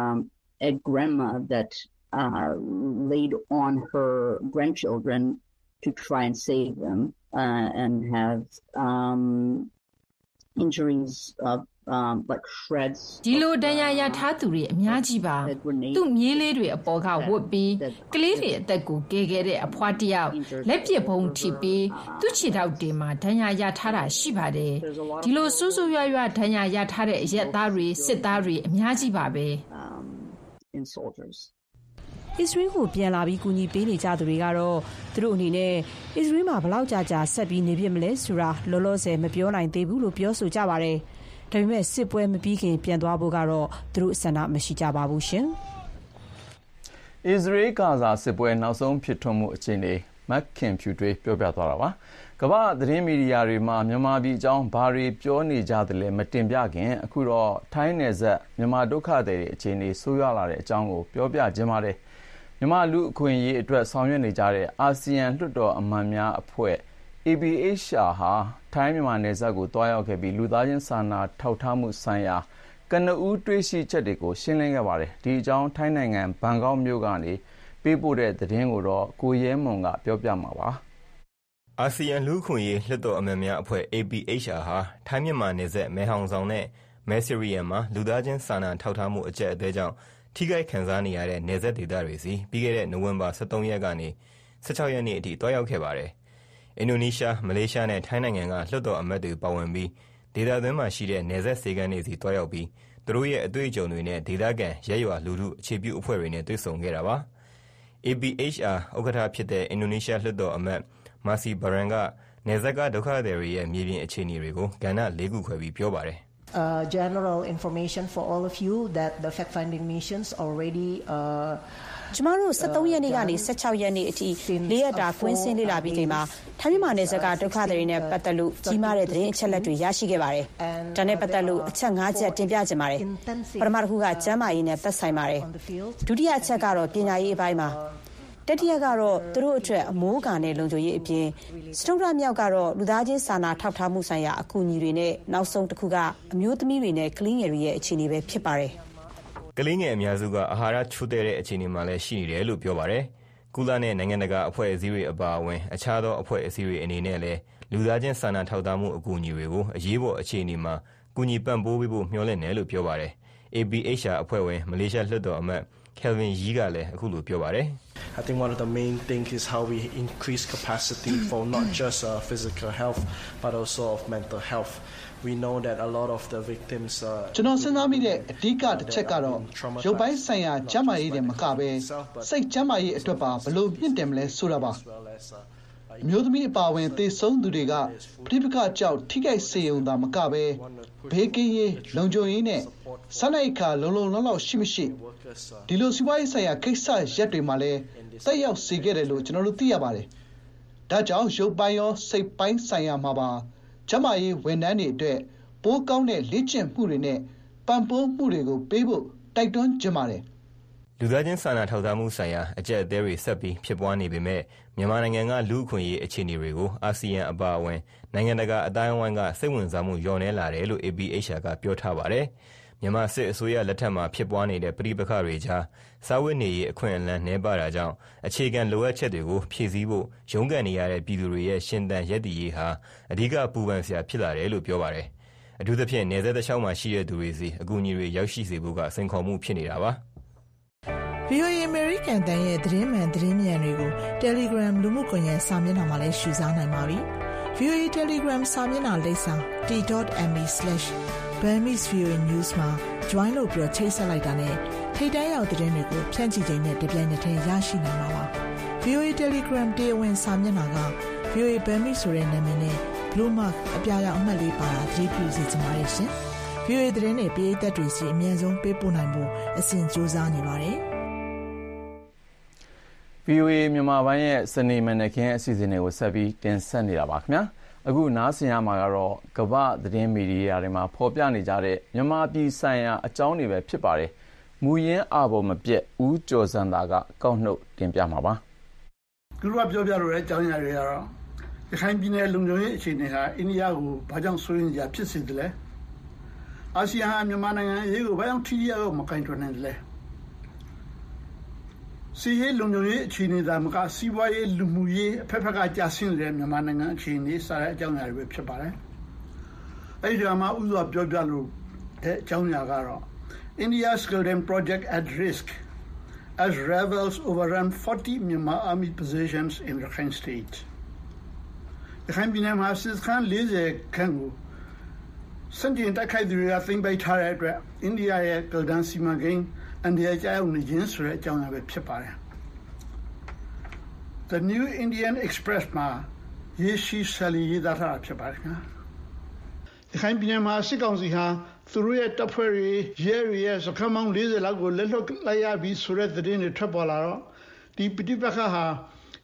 a grandma that laid on her grandchildren to try and save them and have injuries of like shreds ဒီလိုဒဏ်ရာရထားသူတွေအများကြီးပါသူ့မြေးလေးတွေအပေါ်ကဝတ်ပြီးကလေးတွေအသက်ကိုကယ်ခဲ့တဲ့အဖွားတယောက်လက်ပစ်ဘုံထိပြီးသူ့ခြေထောက်တွေမှာဒဏ်ရာရထားတာရှိပါတယ်ဒီလိုဆူဆူရွရွဒဏ်ရာရထားတဲ့အရက်သားတွေစစ်သားတွေအများကြီးပါပဲ in soldiers Israel ကိုပြန်လာပြီးကူညီပေးနေကြသူတွေကတော့သူတို့အနေနဲ့ Israel မှာဘလောက်ကြာဆက်ပြီးနေပြစ်မလဲဆိုတာလောလောဆယ်မပြောနိုင်သေးဘူးလို့ပြောဆိုကြပါတယ်။ဒါပေမဲ့စစ်ပွဲမပြီးခင်ပြန်သွားဖို့ကတော့သူတို့ဆန္ဒမရှိကြပါဘူးရှင်။ Israel ဂါဇာစစ်ပွဲနောက်ဆုံးဖြစ်ထွန်းမှုအခြေအနေမက်ခင်ဖြူတွေပြောပြသွားတာပါကမ္ဘာသတင်းမီဒီယာတွေမှာမြန်မာပြည်အကြောင်းဘာတွေပြောနေကြသလဲမတင်ပြခင်အခုတော့ထိုင်းနယ်စပ်မြန်မာဒုက္ခသည်တွေအခြေအနေဆိုးရွားလာတဲ့အကြောင်းကိုပြောပြခြင်းပါတယ်မြန်မာလူအခွင့်အရေးအတွက်ဆောင်ရွက်နေကြတဲ့အာဆီယံလွှတ်တော်အမတ်များအဖွဲ့ APHR ဟာထိုင်းမြန်မာနယ်စပ်ကိုတွားရောက်ခဲ့ပြီးလူသားချင်းစာနာထောက်ထားမှုဆိုင်ရာကနဦးတွေ့ရှိချက်တွေကိုရှင်းလင်းခဲ့ပါတယ်ဒီအကြောင်းထိုင်းနိုင်ငံဘန်ကောက်မြို့ကနေပေးပို့တဲ့သတင်းကိုတော့ကိုရဲမွန်ကပြောပြမှာပါအာဆီယံလူ့အခွင့်အရေးလွှတ်တော်အမတ်များအဖွဲ့ APHR ဟာထိုင်းမြန်မာနယ်စပ်မဲဟောင်ဆောင်နဲ့မဲဆီရီယန်မှာလူသားချင်းစာနာထောက်ထားမှုအကျပ်အတည်းကြောင့်ထိခိုက်ခံစားနေရတဲ့နယ်စပ်ဒေသတွေစီပြီးခဲ့တဲ့နိုဝင်ဘာ23ရက်ကနေ16ရက်နေ့အထိတွားရောက်ခဲ့ပါတယ်အင်ဒိုနီးရှားမလေးရှားနဲ့ထိုင်းနိုင်ငံကလွှတ်တော်အမတ်တွေပါဝင်ပြီးဒေသတွင်းမှာရှိတဲ့နယ်စပ်စေကမ်းတွေစီတွားရောက်ပြီးသူတို့ရဲ့အတွေ့အကြုံတွေနဲ့ဒေသခံရဲရွာလူထုအခြေပြုအဖွဲ့တွေနဲ့တွေ့ဆုံခဲ့တာပါ APHR ဥက္ကဋ္ဌဖြစ်တဲ့အင်ဒိုနီးရှားလွှတ်တော်အမတ်မာစီဘရန်ကနယ်စပ်ကဒုက္ခသည်တွေရဲ့မြေပြင်အခြေအနေတွေကိုကဏ္ဍ၄ခုခွဲပြီးပြောပါတယ် general information for all of you that the fact-finding missions already ကျမတို့23ရက်နေ့ကနေ16ရက်နေ့အထိ၄ရက်တာကွင်းစင်းလေ့လာပြီးချိန်မှာထိုင်းမြန်မာနယ်စပ်ကဒုက္ခသည်တွေနဲ့ပတ်သက်လို့ကြီးမားတဲ့သတင်းအချက်အလက်တွေရရှိခဲ့ပါတယ်။ဒါနဲ့ပတ်သက်လို့အချက်5ချက်တင်ပြချင်ပါတယ်။ပထမတစ်ခုကကျန်းမာရေးနဲ့သက်ဆိုင်ပါတယ်။ဒုတိယအချက်ကတော့ပညာရေးအပိုင်းမှာတတိယကတော့သူတို့အတွက်အမိုးကာနဲ့လုံခြုံရေးအပြင်စတုတ္ထမြောက်ကတော့လူသားချင်းစာနာထောက်ထားမှုဆိုင်ရာအကူအညီတွေနဲ့နောက်ဆုံးတစ်ခုကအမျိုးသမီးတွေနဲ့ကလေးငယ်တွေရဲ့အခြေအနေပဲဖြစ်ပါတယ်ကလေးငယ်အများစုကအာဟာရချို့တဲ့အခြေအနေမှာလည်းရှိနေတယ်လို့ပြောပါတယ်။ကုလနဲ့နိုင်ငံတကာအဖွဲ့အစည်းတွေအပါအဝင်အခြားသောအဖွဲ့အစည်းတွေအနေနဲ့လည်းလူသားချင်းစာနာထောက်ထားမှုအကူအညီတွေကိုအရေးပေါ်အခြေအနေမှာကူညီပံ့ပိုးပေးဖို့မျှော်လင့်တယ်လို့ပြောပါတယ်။ APHR အဖွဲ့ဝင်မလေးရှားလွှတ်တော်အမတ် Kelvin Yee ကလည်းအခုလိုပြောပါတယ် I think one of the main things is how we increase capacity for not just physical health but also of mental health. We know that a lot of the victims ကျွန်တော်စဉ်းစားမိတဲ့အဓိကတစ်ချက်ကတော့ရုပ်ပိုင်းဆိုင်ရာကျန်းမာရေးတွေမကဘဲစိတ်ကျန်းမာရေးအတွက်ပါဘလို့မြင့်တယ်မလဲဆိုတာပါအမျိုးသမီးအပါအဝင်သေဆုံးသူတွေကပြိပခကြောက်ထိခိုက်စေုံသာမကဘဲဘေးကင်းရေးလုံခြုံရေးနဲ့စားနပ်ရိက္ခာလုံလောက်ရှိမရှိဒီလိုစီးပွားရေးဆိုင်ရာကိစ္စရပ်တွေမှာလည်းတက်ရောက်စေခဲ့တယ်လို့ကျွန်တော်တို့သိရပါတယ်ဒါကြောင့်ရုပ်ပိုင်းရောစိတ်ပိုင်းဆိုင်ရာမှာပါကျန်းမာရေးဝန်ထမ်းတွေအတွက်ပိုးကောင်းတဲ့လေ့ကျင့်မှုတွေနဲ့ပံ့ပိုးမှုတွေကိုပေးဖို့တိုက်တွန်းကြပါတယ်လူသားချင်းစာနာထောက်ထားမှုဆိုင်ရာအကျပ်အတည်းတွေဆက်ပြီးဖြစ်ပွားနေပေမဲ့မြန်မာနိုင်ငံကလူ့အခွင့်အရေးအခြေအနေတွေကိုအာဆီယံအပါအဝင်နိုင်ငံတကာအတိုင်းအဝိုင်းကစိတ်ဝင်စားမှုလျော့နည်းလာတယ်လို့ APHR ကပြောထားပါတယ်မြန်မာစစ်အစိုးရလက်ထက်မှာဖြစ်ပွားနေတဲ့ပဋိပက္ခတွေကြားစာဝတ်နေရေးအခွင့်အလမ်းနှဲပါတာကြောင့်အခြေခံလိုအပ်ချက်တွေကိုဖြည့်ဆည်းဖို့ရုန်းကန်နေရတဲ့ပြည်သူတွေရဲ့ရှင်သန်ရပ်တည်ရေးဟာအဓိကပူပန်စရာဖြစ်လာတယ်လို့ပြောပါတယ်အထူးသဖြင့်နယ်စပ်တစ်လျှောက်မှာရှိတဲ့သူတွေစီအကူအညီတွေရောက်ရှိစေဖို့ကစိန်ခေါ်မှုဖြစ်နေတာပါ VOA American တန်ရဲ့သတင်းမှန်သတင်းမြန်တွေကို Telegram လူမှုကွန်ရက်စာမျက်နှာမှာလည်းရှုစားနိုင်ပါပြီ။ VOA Telegram စာမျက်နှာလိပ်စာ t.me/Burmese VOA News မှာ join လုပ်ပြီးချိတ်ဆက်လိုက်တာနဲ့ထိပ်တန်းရောက်သတင်းတွေကိုဖြန့်ချိချိန်နဲ့တပြိုင်နက်တည်းရရှိနိုင်မှာပါ။ VOA Telegram တရားဝင်စာမျက်နှာက VOA Burmese ဆိုတဲ့နာမည်နဲ့ Blue Mark အပြာရောင်အမှတ်လေးပါတာသတိပြုစီချင်ပါတယ်ရှင်။ VOA သတင်းတွေပြည်သက်တွေစီအမြဲဆုံးပေးပို့နိုင်ဖို့အစဉ်ကြိုးစားနေပါတယ်။ VOA မြန်မာပိုင်းရဲ့စနေမနက်ခင်းအစီအစဉ်တွေကိုဆက်ပြီးတင်ဆက်နေတာပါခင်ဗျာအခုနားဆင်ရမှာကတော့ကမ္ဘာသတင်းမီဒီယာတွေမှာဖော်ပြနေကြတဲ့မြန်မာပြည်ဆိုင်ရာအကြောင်းတွေပဲဖြစ်ပါတယ်မူရင်းအပေါ်မပြတ်ဦးကျော်စံသာကကောက်နှုတ်တင်ပြမှာပါသူတို့ကပြောပြလို့တဲ့အကြောင်းအရာတွေကတော့ရခိုင်ပြည်နယ်လုံခြုံရေးအခြေအနေဟာအိန္ဒိယကိုဘာကြောင့်ဆိုရင်ကြဖြစ်စေတယ်လဲအာဆီယံမြန်မာနိုင်ငံအရေးကိုဘာကြောင့်ထိထိရောက်မကင်တွယ်နိုင်တယ်လဲစီးရေးလုံခြုံရေးအခြေအနေသာမကစီးပွားရေးလူမှုရေးအဖက်ဖက်ကကြာဆင်းနေတဲ့မြန်မာနိုင်ငံအခြေအနေစတဲ့အကြောင်းအရာတွေပဲဖြစ်ပါတယ်။အဲဒီကမှဥစွာပြောပြလို့တဲ့အကြောင်းအရာကတော့ India's Golden Project at risk as rebels overrun 40 Myanmar army positions in Rakhine State. ရခိုင်ပြည်နယ်မှာစစ်ခန်း40ခန်းကိုစံတင်တိုက်ခိုက်သူတွေကသိမ်းပိုက်ထားတဲ့အတွက်အိန္ဒိယရဲ့ Golden စီမံကိန်းအန်ဒီယာကြောင့်နေခြင်းဆိုတဲ့အကြောင်းအရာပဲဖြစ်ပါတယ် The New Indian Express မှာရေရှိဆလီရေးသားထားတာဖြစ်ပါတယ်ခင်ဗျာရခိုင်ပြည်နယ်မှာစစ်ကောင်စီဟာသူတို့ရဲ့တပ်ဖွဲ့တွေရဲတွေရဲ့စခန်းပေါင်း40လောက်ကိုလက်လွတ်လိုက်ရပြီးဆိုတဲ့သတင်းတွေထွက်ပေါ်လာတော့ဒီပဋိပက္ခဟာ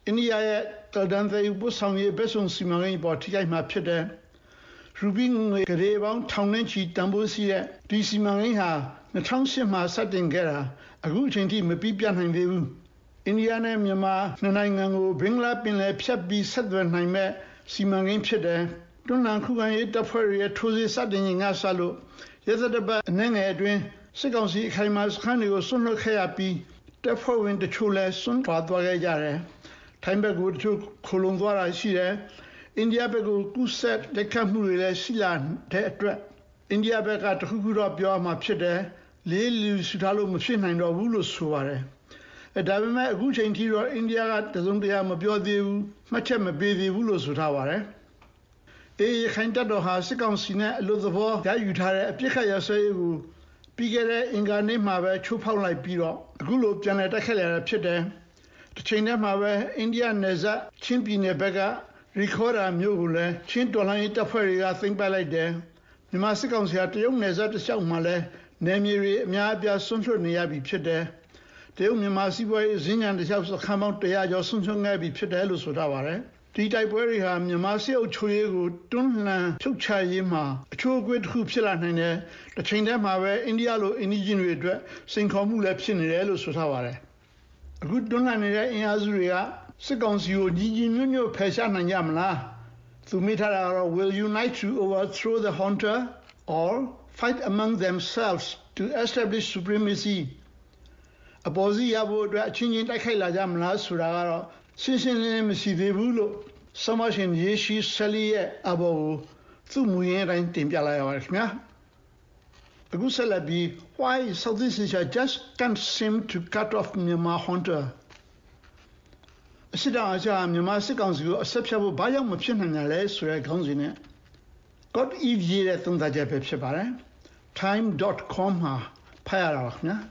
အိန္ဒိယရဲ့တော်တန်သေးပို့ဆောင်ရေးဘက်စုံစီမံကိန်းပေါ်ထိခိုက်မှာဖြစ်တယ်ရူဘီငွေကလေးပေါင်းထောင်နဲ့ချီတန်ဖိုးရှိတဲ့ဒီစီမံကိန်းဟာ2008မှာစတင်ခဲ့တာအခုအချိန်ထိမပြီးပြတ်နိုင်သေးဘူးအိန္ဒိယနဲ့မြန်မာနှစ်နိုင်ငံကိုဘင်္ဂလားပင်လယ်ဖြတ်ပြီးဆက်သွယ်နိုင်မဲ့စီမံကိန်းဖြစ်တယ်တွန်းလှန်ခုခံရေးတပ်ဖွဲ့ရဲ့ထိုးစစ်စတင်ရင်ကစလို့ရဲစတပ်အနေငယ်အတွင်းစစ်ကောင်စီအခိုင်အမာစခန်းတွေကိုဆွန့်လွတ်ခဲ့ရပြီးတပ်ဖွဲ့ဝင်တချို့လည်းစွန့်ခွာသွားခဲ့ကြတယ်ထိုင်းဘက်ကိုတချို့ခိုလုံသွားတာရှိတယ်အိန္ဒိယဘက်ကိုကူးဆက်တိုက်ခတ်မှုတွေလည်းရှိလာတဲ့အတွက်အိန္ဒိယဘက်ကတခုခုတော့ပြောမှဖြစ်တယ်လေးလူစုထားလို့မဖြစ်နိုင်တော့ဘူးလို့ဆိုပါတယ်ဒါပေမဲ့အခုချိန်ထိတော့အိန္ဒိယကတစုံတရာမပြောသေးဘူးမှတ်ချက်မပေးသေးဘူးလို့ဆိုထားပါတယ်ခိုင်တပ်တော်ဟာစစ်ကောင်စီနဲ့အလို့သဘောရယူထားတဲ့အပြစ်ခတ်ရဆွဲရေးကိုပြီးခဲ့တဲ့အင်္ဂါနေ့မှာပဲချိုးဖောက်လိုက်ပြီးတော့အခုလိုပြန်လည်တိုက်ခတ်လာတာဖြစ်တယ်တစ်ချိန်တည်းမှာပဲအိန္ဒိယနယ်စပ်ချင်းပြည်နယ်ဘက်ကရီခေါ်ဒါမြို့ကိုလည်းချင်းတော်လှန်ရေးတပ်ဖွဲ့တွေကသိမ်းပိုက်လိုက်တယ်မြန်မာစစ်ကောင်စီကတရုတ်နယ်စပ်တစ်လျှောက်မှာလည်းနယ်မြေတွေအများအပြားဆွန့်လွတ်နေရပြီဖြစ်တယ်တရုတ်မြန်မာစီးပွားရေးဈဉ္ဉံတစ်လျှောက်စခန်းပေါင်း100ကျော်ဆွန့်လွတ်ခဲ့ပြီဖြစ်တယ်လို့ဆိုထားပါတယ်ဒီတိုက်ပွဲတွေဟာမြန်မာစစ်အုပ်ချုပ်ရေးကိုတွန်းလှန်ဖြုတ်ချရေးမှာအချိုးအကွေ့တစ်ခုဖြစ်လာနိုင်တယ်။တစ်ချိန်တည်းမှာပဲအိန္ဒိယလိုအိန္ဒိယတွေအတွက်စိန်ခေါ်မှုလည်းဖြစ်နေတယ်လို့ဆိုထားပါတယ်။အခုတွန်းလှန်နေတဲ့အင်အားစုတွေကစစ်ကောင်စီကိုညီညီညွတ်ညွတ်ဖယ်ရှားနိုင်ကြမလား။သူမိထားတာကတော့ will unite to overthrow the junta or fight among themselves to establish supremacy အပေါ်စီရဖို့အတွက်အချင်းချင်းတိုက်ခိုက်လာကြမလားဆိုတာကတော့ရှင်းရှင်းလင်းလင်းမရှိသေးဘူးလို့ဆမရှင်ယေရှိဆလီရဲ့အဘောကိုသူ့မူရင်းတိုင်းတင်ပြလိုက်ရပါတယ်ခင်ဗျာအခုဆက်လက်ပြီး why Southeast Asia just can't seem to cut off Myanmar junta အစစ်တောင်အချာမြန်မာစစ်ကောင်စီကိုအဆက်ဖြတ်ဖို့ဘာကြောင့်မဖြစ်နိုင်ကြလဲဆိုတဲ့ခေါင်းစဉ်နဲ့ God Eve ရဲ့သုံးသပ်ချက်ပဲဖြစ်ပါတယ် time.com မှာဖတ်ရတာပါခင်ဗျာ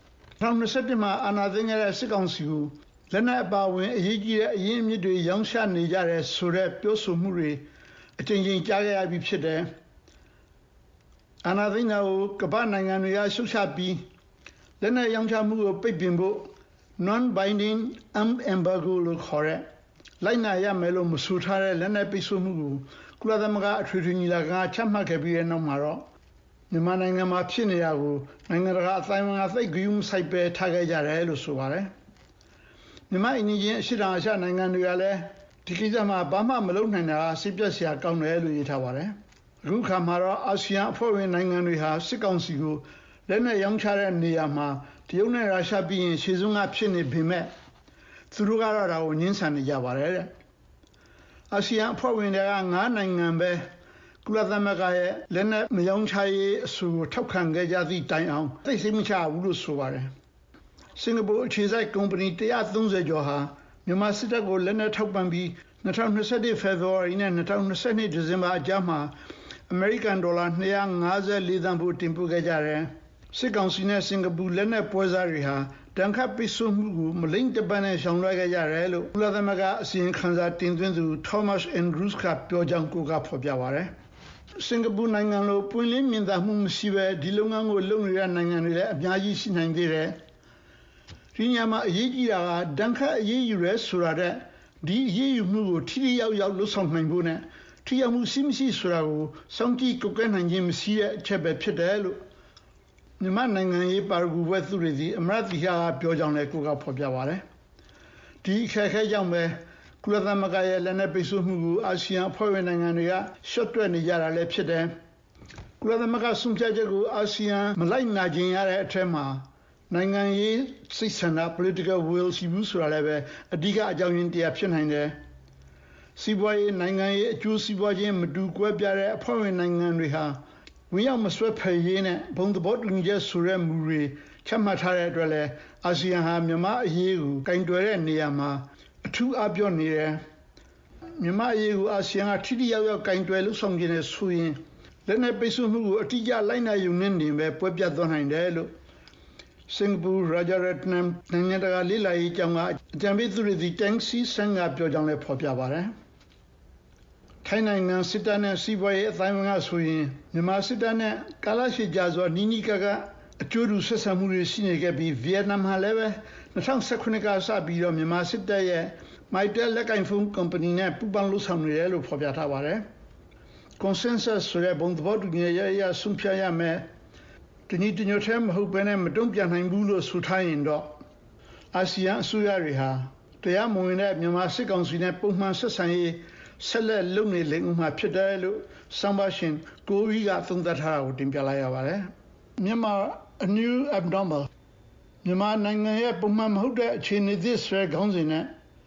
2021မှာအာဏာသိမ်းခဲ့တဲ့စစ်ကောင်စီကိုလက်နက်အပါဝင်အရေးကြီးတဲ့အရင်းအမြစ်တွေရောင်းချနေကြတဲ့ဆိုတဲ့ပြောဆိုမှုတွေအကြိမ်ကြိမ်ကြားခဲ့ရပြီးဖြစ်တယ်။အာဏာသိမ်းတာကိုကမ္ဘာနိုင်ငံတွေကရှုတ်ချပြီးလက်နက်ရောင်းချမှုကိုပိတ်ပင်ဖို့ non-binding embargo လို့ခေါ်တဲ့လိုက်နာရမယ်လို့မဆိုထားတဲ့လက်နက်ပိတ်ဆို့မှုကိုကုလသမဂ္ဂအထွေထွေညီလာခံချမှတ်ခဲ့ပြီးတဲ့နောက်မှာတော့မြန်မာနိုင်ငံမှာဖြစ်နေတာကိုနိုင်ငံတကာအသိုင်းအဝိုင်းကသိဂရုမစိုက်ပဲထားခဲ့ကြတယ်လို့ဆိုပါတယ်။မြန်မာအင်ဂျင်ချင်းအရှိတောင်အရှနိုင်ငံတွေကလည်းဒီကိစ္စမှာဘာမှမလုပ်နိုင်တာစိတ်ပြတ်စရာကောင်းတယ်လို့ရေးထားပါတယ်။အခုခါမှာတော့အာဆီယံအဖွဲ့ဝင်နိုင်ငံတွေဟာစစ်ကောင်စီကိုလက်နက်ရောင်းချတဲ့နေရာမှာတရုတ်နဲ့ရုရှားပြီးရင်ရှေ့ဆုံးကဖြစ်နေပေမဲ့သူတို့ကတော့ဒါကိုညှင်းဆန်နေကြပါတယ်တဲ့။အာဆီယံအဖွဲ့ဝင်တွေက9နိုင်ငံပဲကုလသမဂ္ဂရဲ့လက်နက်မရောင်းချရေးအဆိုကိုထောက်ခံခဲ့ကြသည့်တိုင်အောင်သိစိတ်မချဘူးလို့ဆိုပါတယ်။စင်ကာပူအခြေစိုက်ကုမ္ပဏီ130ကျော်ဟာမြန်မာစစ်တပ်ကိုလက်နက်ထောက်ပံ့ပြီး2021 ဖေဖော်ဝါရီနဲ့2022ဒီဇင်ဘာအကြားမှာအမေရိကန်ဒေါ်လာ254သန်းဖို့တင်ပို့ခဲ့ကြတယ်။စစ်ကောင်စီနဲ့စင်ကာပူလက်နက်ပွဲစားတွေဟာတန်ခတ်ပိတ်ဆို့မှုကိုမလိမ့်တပတ်နဲ့ရှောင်လွှဲခဲ့ကြတယ်လို့ကုလသမဂ္ဂအစီရင်ခံစာတင်သွင်းသူ Thomas Andrews ကပြောကြောင်းကိုကဖော်ပြပါတယ်။စင်ကာပူနိုင်ငံလိုပွင့်လင်းမြင်သာမှုမရှိဘဲဒီလုပ်ငန်းကိုလုပ်နေတဲ့နိုင်ငံတွေလည်းအများကြီးရှိနိုင်သေးတယ်။ဒီညမှာအရေးကြီးတာကတန်ခတ်အရေးယူရဲဆိုတာတဲ့ဒီအရေးယူမှုကိုထိထိရောက်ရောက်လှုပ်ဆောင်နိုင်ဖို့နဲ့ထိရောက်မှုရှိမရှိဆိုတာကိုစောင့်ကြည့်ကြိုးကဲနိုင်ခြင်းမရှိတဲ့အချက်ပဲဖြစ်တယ်လို့မြန်မာနိုင်ငံရေးပါရဂူဝဲသူတွေစီအမရတိဟာပြောကြောင်းလည်းကိုကဖော်ပြပါတယ်။ဒီအခက်အခဲကြောင့်ပဲကုလသမဂ္ဂရဲ့လက်နက်ပိတ်ဆို့မှုကိုအာဆီယံအဖွဲ့ဝင်နိုင်ငံတွေကရှော့တွက်နေကြတာလည်းဖြစ်တယ်။ကုလသမဂ္ဂဆုံးဖြတ်ချက်ကိုအာဆီယံမလိုက်နာခြင်းရတဲ့အထက်မှာနိုင်ငံရေးစိတ်ဆန္ဒ political will ရှိဘူးဆိုတာလည်းပဲအဓိကအကြောင်းရင်းတရားဖြစ်နိုင်တယ်။စီးပွားရေးနိုင်ငံရေးအကျိုးစီးပွားခြင်းမတူကွဲပြားတဲ့အဖွဲ့ဝင်နိုင်ငံတွေဟာဝင်ရောက်မဆွဲဖယ်ရေးနဲ့ဘုံသဘောတူညီချက်ဆိုတဲ့မူတွေချမှတ်ထားတဲ့အတွက်လည်းအာဆီယံဟာမြန်မာအရေးကိုကင်တွယ်တဲ့နေရာမှာအထူးအပြောနေတယ်။မြန်မာအရေးကိုအာဆီယံကထိထိရောက်ရောက်ကင်တွယ်လို့ဆောင်ကျင်နေဆိုရင်လက်နက်ပိတ်ဆို့မှုကိုအတိအကျလိုက်နာယူနေနေပဲပွဲပြတ်သွားနိုင်တယ်လို့စင်ကာပူရာဂျာရတ်နမ်နိုင်ငံတကာလေးလာရေးကြောင်းကအကြံပေးသူတွေဒီတန်စီဆန်ကပြောကြောင်းလည်းဖော်ပြပါတယ်။ထိုင်းနိုင်ငံစစ်တပ်နဲ့စီးပွားရေးအတိုင်းအဝန်ကဆိုရင်မြန်မာစစ်တပ်နဲ့ကာလရှည်ကြာစွာနီးနီးကပ်ကပ်အကျိုးတူဆက်ဆံမှုတွေရှိနေခဲ့ပြီးဗီယက်နမ်ဟာလည်းပဲ 2019ကစပြီးတော့မြန်မာစစ်တပ်ရဲ့ Mytel လက်ကင်ဖုန်းကုမ္ပဏီနဲ့ပူးပေါင်းလုပ်ဆောင်နေတယ်လို့ဖော်ပြထားပါတယ်။ Consensus ဆိုတဲ့ဘုံသဘောတူညီချက်အရဆုံးဖြတ်ရမယ်။ဒီနေ့တညွတ်ထဲမဟုတ်ဘဲနဲ့မတုံ့ပြန်နိုင်ဘူးလို့ဆိုထားရင်တော့အာဆီယံအစိုးရတွေဟာတရားမဝင်တဲ့မြန်မာစစ်ကောင်စီနဲ့ပုံမှန်ဆက်ဆံရေးဆက်လက်လုပ်နေလိမ့်ဦးမှာဖြစ်တယ်လို့ဆောင်းပါရှင်ကိုဝီကသုံးသပ်ထားတာကိုတင်ပြလိုက်ရပါတယ်။မြန်မာ A New Abnormal မြန်မာနိုင်ငံရဲ့ပုံမှန်မဟုတ်တဲ့အခြေအနေသစ်ဆွဲခေါင်းစဉ်နဲ့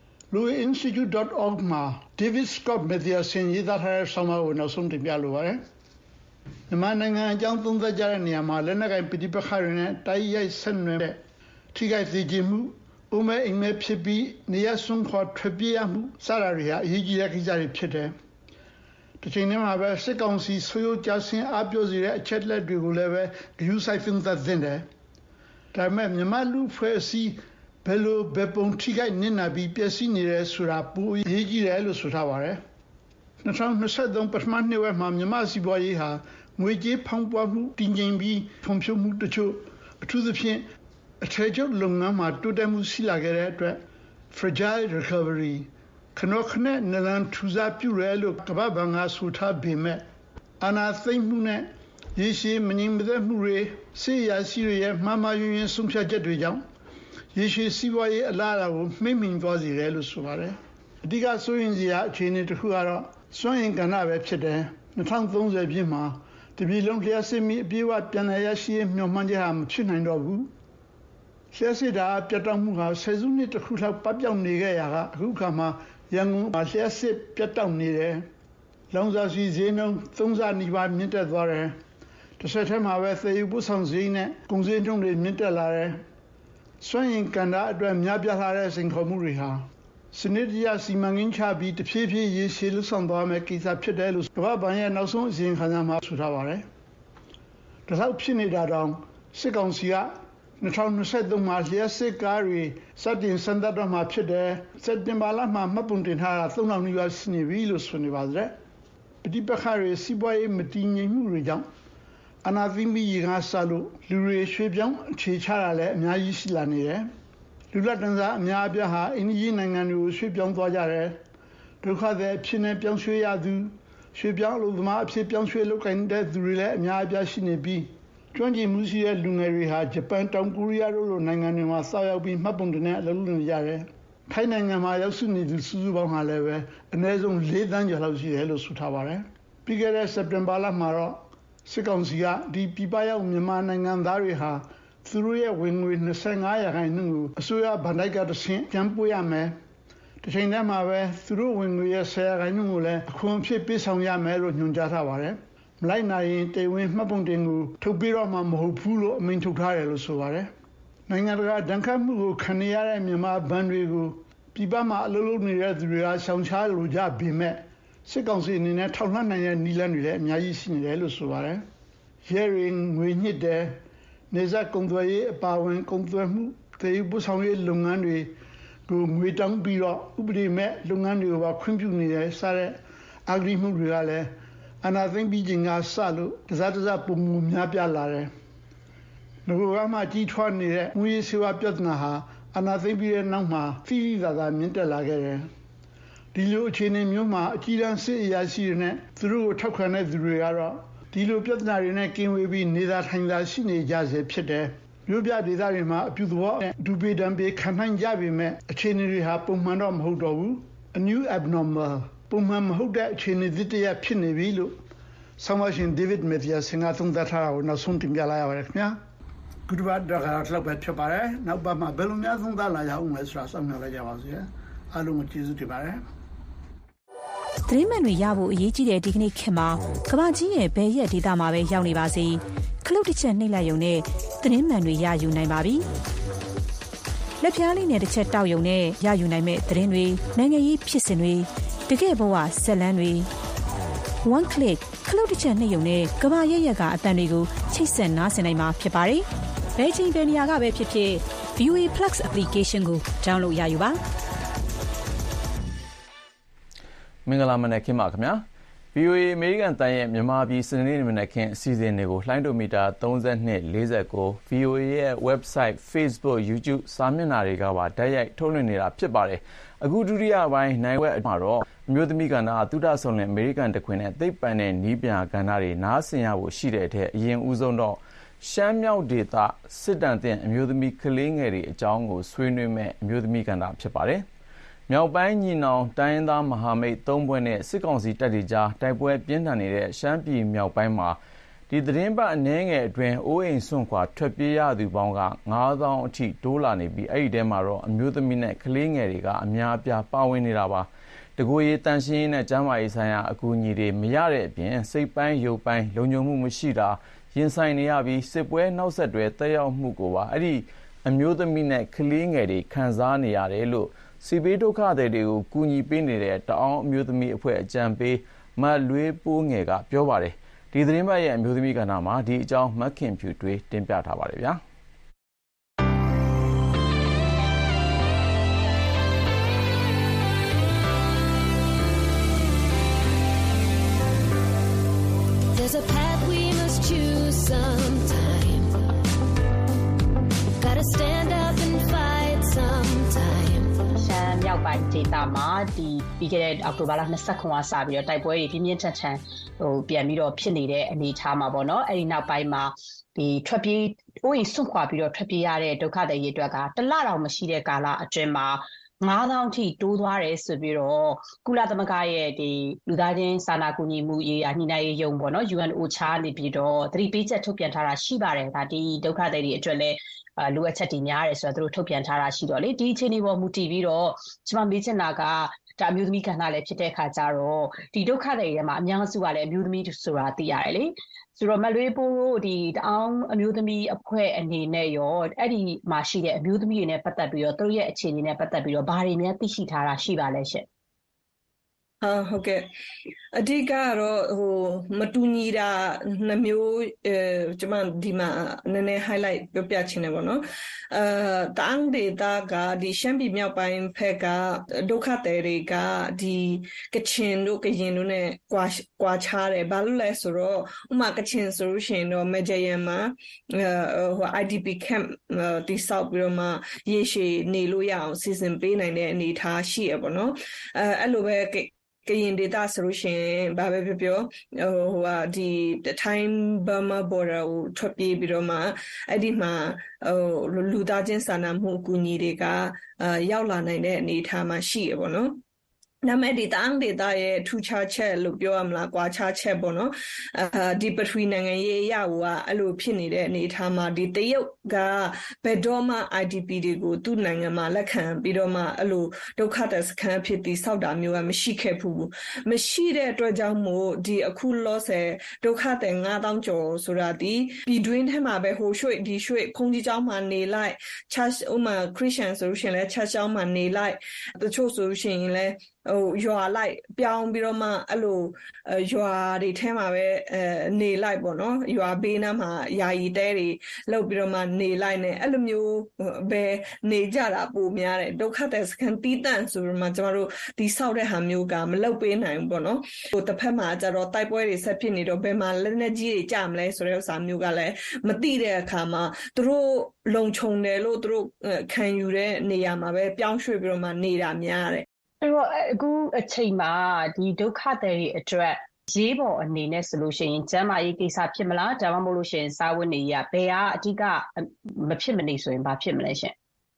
louisinstitute.org မှာ David Scott Mathiasen ရေးသားထားတဲ့ဆောင်းပါးကိုနောက်ဆုံးတင်ပြလိုပါတယ်။မြန်မာနိုင်ငံအကြောင်းသုံးသပ်ကြတဲ့နေရာမှာလက်နက်ကိုင်ပဋိပက္ခတွေနဲ့တိုက်ရိုက်ဆက်နွယ်တဲ့ထိခိုက်စေခြင်းမှုဥမဲအိမ်မဲဖြစ်ပြီးနေရဆုံးခေါ်ထွက်ပြေးရမှုစတာတွေဟာအရေးကြီးတဲ့ကိစ္စတွေဖြစ်တယ်။ဒီချိန်မှာပဲစစ်ကောင်စီဆွေးနွေးကြဆင်းအားပြောစေတဲ့အချက်လက်တွေကိုလည်းပဲဂရုစိုက်သုံးသပ်သင့်တယ်။ဒါပေမဲ့မြန်မာလူဖွဲ့စည်းဘယ်လိုဘယ်ပုံထိခိုက်နစ်နာပြီးပျက်စီးနေတယ်ဆိုတာပိုအရေးကြီးတယ်လို့ဆိုထားပါတယ်။2023ပထမနှစ်ဝက်မှာမြန်မာစီးပွားရေးဟာငွေကြေးဖောင်းပွားမှုတည်ငြိမ်ပြီးဖွံ့ဖြိုးမှုတချို့အထူးသဖြင့်အထည်ချုပ်လုပ်ငန်းမှာတိုးတက်မှုရှိလာခဲ့တဲ့အတွက် fragile recovery ခဏခဏနလန်ထူစားပြုရဲလို့ကမ္ဘာ့ဘဏ်ကဆိုထားပေမဲ့အာဏာသိမ်းမှုနဲ့ရေရှည်မငြိမ်မသက်မှုတွေဆေးရရှိတွေရဲ့မှားမှားယွင်းယွင်းဆုံးဖြတ်ချက်တွေကြောင့်ရေရှည်စီးပွားရေးအလားအလာကိုမှိမ့်မိန်သွားစေတယ်လို့ဆိုပါတယ်။အဓိကစိုးရိမ်စရာအခြေအနေတစ်ခုကတော့စွမ်းအင်ကဏ္ဍပဲဖြစ်တယ်။2030ပြည့်မှာတပြည်လုံးလျှပ်စစ်မီးအပြည့်အဝပြန်လည်ရရှိရေးမျှော်မှန်းချက်ဟာမဖြစ်နိုင်တော့ဘူး။လျှပ်စစ်ဓာတ်ပြတ်တောက်မှုဟာဆယ်စုနှစ်တစ်ခုလောက်ပပျောက်နေခဲ့ရာကအခုခါမှာရန်ကုန်မှာလျှပ်စစ်ပြတ်တောက်နေတယ်။လောင်စာဆီဈေးနှုန်း3ဆနီးပါးမြင့်တက်သွားတယ်။တစ်ဆက်တည်းမှာပဲသယ်ယူပို့ဆောင်ဈေးနဲ့ကုန်စည်နှုန်းတွေမြင့်တက်လာတယ်။စွမ်းအင်ကဏ္ဍအတွက်များပြားလာတဲ့စိန်ခေါ်မှုတွေဟာစနစ်တကျစီမံကိန်းချပြီးတဖြည်းဖြည်းရေရှည်လှုပ်ဆောင်သွားမယ်ကိစ္စဖြစ်တယ်လို့ကမ္ဘာ့ဘဏ်ရဲ့နောက်ဆုံးအစီရင်ခံစာမှာဆိုထားပါတယ်။ဒါတော့ဖြစ်နေတာတောင်စစ်ကောင်စီက2023မှာလျှက်စစ်ကားတွေစတင်စံသတ်တော့မှာဖြစ်တယ်စက်တင်ဘာလမှာမှတ်ပုံတင်ထားတာ3000နီးပါးရှိနေပြီလို့ဆိုနေပါသေးတယ်။ပဋိပက္ခတွေစီးပွားရေးမတည်ငြိမ်မှုတွေကြောင့်အနာသိမိရေကားဆလို့လူတွေရွှေ့ပြောင်းအခြေချတာလည်းအများကြီးရှိလာနေတယ်။လူလက်တန်းစားအများအပြားဟာအိန္ဒိယနိုင်ငံတွေကိုရွှေ့ပြောင်းသွားကြတယ်။ဒုက္ခသည်အဖြစ်နဲ့ပြောင်းရွှေ့ရသူရွှေ့ပြောင်းအလုပ်သမားအဖြစ်ပြောင်းရွှေ့လုပ်ကိုင်တဲ့သူတွေလည်းအများအပြားရှိနေပြီးကျွမ်းကျင်မှုရှိတဲ့လူငယ်တွေဟာဂျပန်တောင်ကိုရီးယားတို့လိုနိုင်ငံတွေမှာစောက်ရောက်ပြီးမှတ်ပုံတင်တဲ့အလုပ်လုပ်နေကြတယ်။ထိုင်းနိုင်ငံမှာရောက်ရှိနေသူစုစုပေါင်းဟာလည်းပဲအနည်းဆုံး4သန်းကျော်လောက်ရှိတယ်လို့ဆိုထားပါတယ်။ပြီးခဲ့တဲ့စက်တင်ဘာလမှာတော့စစ်ကောင်စီကဒီပြည်ပရောက်မြန်မာနိုင်ငံသားတွေဟာသူတို့ရဲ့ဝင်ငွေ25%ကိုအစိုးရဗန်ဒိုက်ကတဆင့်ကျန်းပို့ရမယ်။ဒီချိန်တည်းမှာပဲသူတို့ဝင်ငွေရဲ့10%ကိုလည်းအခွန်အဖြစ်ပေးဆောင်ရမယ်လို့ညွှန်ကြားထားပါတယ်။မလိုက်နိုင်ရင်တေဝင်မှတ်ပုံတင်ကိုထုတ်ပြီးတော့မှမဟုတ်ဘူးလို့အမိန့်ထုတ်ထားတယ်လို့ဆိုပါတယ်။နိုင်ငံတကာဒဏ်ခတ်မှုကိုခံရတဲ့မြန်မာဘဏ်တွေကိုပြည်ပမှာအလုပ်လုပ်နေတဲ့သူတွေကရှောင်ရှားလိုကြပေမဲ့စစ်ကောင်စီအနေနဲ့ထောက်လှမ်းနိုင်တဲ့နည်းလမ်းတွေလည်းအများကြီးရှိနေတယ်လို့ဆိုပါတယ်။ရဲရင်ငွေညှစ်တယ်နေဆက်ကုန်သွယ်ရေးအပါအဝင်ကုန်သွယ်မှုသေယူပို့ဆောင်ရေးလုပ်ငန်းတွေကိုငွေတောင်းပြီးတော့ဥပဒေမဲ့လုပ်ငန်းတွေကိုပါခွင့်ပြုနေတယ်စတဲ့အဂရိမှုတွေကလည်းအနာသိမ့်ပြီးခြင်းကစလို့တစားတစားပုံမူများပြလာတယ်။ငွေကမှကြီးထွားနေတဲ့ငွေစေဝါပြဿနာဟာအနာသိမ့်ပြီးတဲ့နောက်မှာဖိဖိသာသာမြင့်တက်လာခဲ့တယ်။ဒီလိုအခြေအနေမျိုးမှာအကြီးတန်းစစ်အရာရှိတွေနဲ့သူတို့ကိုထောက်ခံတဲ့သူတွေကတော့ဒီလိုပြဿနာတွေနဲ့ကင်းဝေးပြီးနေသာထိုင်သာရှိနေကြစေဖြစ်တယ်။မြို့ပြဒေသတွေမှာအပြုသဘောနဲ့ဒူပေတံပေခံနိုင်ကြပေမဲ့အခြေအနေတွေဟာပုံမှန်တော့မဟုတ်တော့ဘူး။ A new abnormal ပုံမှန်မဟုတ်တဲ့အခြေအနေသစ်တည်းဖြစ်နေပြီလို့ဆောင်းပါရှင် David Mathiasen ကသုံးသပ်ထားတာကိုနောက်ဆုံးတင်ပြလိုက်ရပါတယ်ခင်ဗျာ။ကုတ္တဘတ်တော့လောက်ပဲဖြစ်ပါတယ်။နောက်ပတ်မှာဘယ်လိုများသုံးသပ်လာကြအောင်လဲဆိုတာစောင့်မျှော်လိုက်ကြပါစေ။အားလုံးကိုကျေးဇူးတင်ပါတယ်။သတင်းမှန်တွေရဖို့အရေးကြီးတဲ့ဒီကနေ့ခေတ်မှာကမ္ဘာကြီးရဲ့ဘယ်ရက်ဒေသမှာပဲရောက်နေပါစေခလုတ်တစ်ချက်နှိပ်လိုက်ရုံနဲ့သတင်းမှန်တွေရယူနိုင်ပါပြီ။လက်ပြားလေးနဲ့တစ်ချက်တောက်ရုံနဲ့ရယူနိုင်မဲ့သတင်းတွေနိုင်ငံရေးဖြစ်စဉ်တွေတကယ့်ဘဝဆက်လန်းတွေ one click ခလုတ်တစ်ချက်နှိပ်ရုံနဲ့ကမ္ဘာရဲ့ရက်ကအတန်တွေကိုချိတ်ဆက်နားဆင်နိုင်မှာဖြစ်ပါတယ်။ဘယ်ချိန်ဘယ်နေရာကပဲဖြစ်ဖြစ် VOA Plus application ကို download ရယူပါမင်္ဂလာမနက်ခင်းပါခင်ဗျာ VOA အမေရိကန်တန်ရဲ့မြန်မာပြည်စနေနေ့မနက်ခင်းအစီအစဉ်တွေကိုလှိုင်းဒိုမီတာ3249 VOA ရဲ့ website Facebook YouTube စာမျက်နှာတွေကပါတိုက်ရိုက်ထုတ်လွှင့်နေတာဖြစ်ပါတယ်အခုဒုတိယပိုင်းနိုင်ဝက်မှာတော့အမျိုးသမီးကဏ္ဍသုဒဆောင်တဲ့အမေရိကန်တခွင်နဲ့သိပ္ပံနဲ့နီးပညာကဏ္ဍတွေနားဆင်ရဖို့ရှိတဲ့အထက်အရင်ဦးဆုံးတော့ရှမ်းမြောက်ဒေသစစ်တမ်းတဲ့အမျိုးသမီးကလေးငယ်တွေအကြောင်းကိုဆွေးနွေးမဲ့အမျိုးသမီးကဏ္ဍဖြစ်ပါတယ်မြောက်ပိုင်းညီနောင်တိုင်းရင်းသားမဟာမိတ်၃ဘွဲ့နဲ့စစ်ကောင်စီတပ်တွေကြားတိုက်ပွဲပြင်းထန်နေတဲ့ရှမ်းပြည်မြောက်ပိုင်းမှာဒီသတင်းပတ်အနည်းငယ်အတွင်းအိုးအိမ်စွန့်ခွာထွက်ပြေးရသူပေါင်းက9000အထိတိုးလာနေပြီးအဲ့ဒီထဲမှာတော့အမျိုးသမီးနဲ့ကလေးငယ်တွေကအများအပြားပါဝင်နေတာပါတကူရေးတန်ရှင်းရေးနဲ့ကျန်းမာရေးဆိုင်ရာအကူအညီတွေမရတဲ့အပြင်စိတ်ပိုင်းရုပ်ပိုင်းလုံခြုံမှုမရှိတာရင်ဆိုင်နေရပြီးစစ်ပွဲနောက်ဆက်တွဲတက်ရောက်မှုကိုပါအဲ့ဒီအမျိုးသမီးနဲ့ကလေးငယ်တွေခံစားနေရတယ်လို့စီဘေးဒုက္ခသည်တွေကိုကူညီပေးနေတဲ့တအောင်းအမျိုးသမီးအဖွဲ့အကြံပေးမလွေးပိုးငယ်ကပြောပါတယ်ဒီသတင်းပတ်ရဲ့အမျိုးသမီးကဏ္ဍမှာဒီအကြောင်းမခင်ဖြူတွေးတင်ပြထားပါတယ်ဗျာ There's a path we must choose sometime. Gotta stand up and fight sometime. ရှမ်းမြောက်ပိုင်းဒေသမှာဒီပြီးခဲ့တဲ့အောက်တိုဘာလ29ကစပြီးတော့တိုက်ပွဲတွေပြင်းပြင်းထန်ထန်ပြန်ပြီးတော့ဖြစ်နေတဲ့အနေအထားမှာပေါ့နော်အဲ့ဒီနောက်ပိုင်းမှာဒီထွက်ပြေးအိုးအိမ်စွန့်ခွာပြီးတော့ထွက်ပြေးရတဲ့ဒုက္ခသည်တွေအတွက်ကတလတောင်မရှိတဲ့ကာလအတွင်းမှာ9000ထိတိုးသွားတယ်ဆိုပြီးတော့ကုလသမဂ္ဂရဲ့ဒီလူသားချင်းစာနာကူညီမှုရေးညှိနှိုင်းရေးယုံပေါ့နော် UNOCHA နေပြီးတော့သတိပေးချက်ထုတ်ပြန်ထားတာရှိပါတယ်ဒါဒီဒုက္ခသည်တွေအတွက်လည်းလိုအပ်ချက်တွေများတယ်ဆိုတော့သူတို့ထုတ်ပြန်ထားတာရှိတော့လေဒီအခြေအနေပေါ်မူတည်ပြီးတော့ကျွန်မမေးချင်တာကဒါအမျိုးသမီးကဏ္ဍလည်းဖြစ်တဲ့အခါကျတော့ဒီဒုက္ခတွေထဲမှာအများစုကလည်းအမျိုးသမီးဆိုတာသိရတယ်လေဆိုတော့မလွေးပိုးတို့ဒီတအောင်းအမျိုးသမီးအဖွဲ့အနေနဲ့ရောအဲ့ဒီမှာရှိတဲ့အမျိုးသမီးတွေနဲ့ပတ်သက်ပြီးတော့သူတို့ရဲ့အခြေအနေနဲ့ပတ်သက်ပြီးတော့ဘာတွေများသိရှိထားတာရှိပါလဲရှင့်ဟုတ်ကဲ့အဓိကကတော့မတူညီတာနှမျိုးကျွန်မဒီမှာနည်းနည်း highlight ပြောပြချင်တယ်ပေါ့နော်တန်းဒေတာကဒီရှမ်းပြည်မြောက်ပိုင်းဖက်ကဒုက္ခသည်တွေကဒီကချင်တို့ကရင်တို့ ਨੇ ကွာခြားတယ်ဘာလို့လဲဆိုတော့ဥမာကချင်ဆိုလို့ရှိရင်တော့ Majayan မှာIDP camp တိဆောက်ပြီးတော့မှရေရှည်နေလို့ရအောင်စီစဉ်ပေးနိုင်တဲ့အနေအထားရှိရပေါ့နော်အဲ့လိုပဲကရင်ဒေတာဆိုလို့ရှိရင်ဘာပဲပြောဒီ time Burma border ကိုထွက်ပြေးပြီးတော့မှအဲ့ဒီမှာလူသားချင်းစာနာမှုအကူအညီတွေကရောက်လာနိုင်တဲ့အနေအထားမှာရှိရပေါ့နော်နာမည်ဒီတန်းဒေတာရဲ့ထူခြားချက်လို့ပြောရမလားကွာခြားချက်ပေါ့နော်ဒီပထဝီနိုင်ငံရေးအရာကအဲ့လိုဖြစ်နေတဲ့အနေအထားမှာဒီတရုတ်ကဘယ်တော့မှ IDP တွေကိုသူ့နိုင်ငံမှာလက်ခံပြီးတော့မှအဲ့လိုဒုက္ခသည်စခန်းဖြစ်ပြီးစောက်တာမျိုးကမရှိခဲ့ဘူးမရှိတဲ့အတွက်ကြောင့်မို့ဒီအခုလောဆယ်ဒုက္ခသည်9000ကျော်ဆိုတာဒီပြည်တွင်းထဲမှာပဲဟိုရွှေ့ဒီရွှေ့ဘုန်းကြီးကျောင်းမှာနေလိုက် church ဥမာ Christian ဆိုလို့ရှိရင်လည်း church ကျောင်းမှာနေလိုက်တချို့ဆိုလို့ရှိရင်လည်းရွာလိုက်ပြောင်းပြီးတော့မှအဲ့လိုရွာတွေထဲမှာပဲနေလိုက်ပေါ့နော်ရွာဘေးနားမှာယာယီတဲတွေလောက်ပြီးတော့မှနေလိုက်နေအဲ့လိုမျိုးပဲနေကြတာပိုများတယ်ဒုက္ခသည်စခန်းတီးတန့်ဆိုတော့မှကျမတို့ဒီဆောက်တဲ့ဟာမျိုးကမလောက်ပေးနိုင်ဘူးပေါ့နော်တစ်ဖက်မှာကျတော့တိုက်ပွဲတွေဆက်ဖြစ်နေတော့ဘယ်မှာလက်နက်ကြီးတွေကြမလဲဆိုတဲ့ဥစ္စာမျိုးကလည်းမသိတဲ့အခါမှာသူတို့လုံခြုံတယ်လို့သူတို့ခံယူတဲ့နေရာမှာပဲပြောင်းရွှေ့ပြီးတော့မှနေတာများတယ်အဲ့တော့အခုအချိန်မှာဒီဒုက္ခသည်တွေအတွက်ရေးပေါ်အနေနဲ့ဆိုလို့ရှိရင်ကျန်းမာရေးကိစ္စဖြစ်မလားဒါမှမဟုတ်လို့ရှိရင်စားဝတ်နေရေးကဘယ်ကအဓိကမဖြစ်မနေဆိုရင်ဘာဖြစ်မလဲရှင်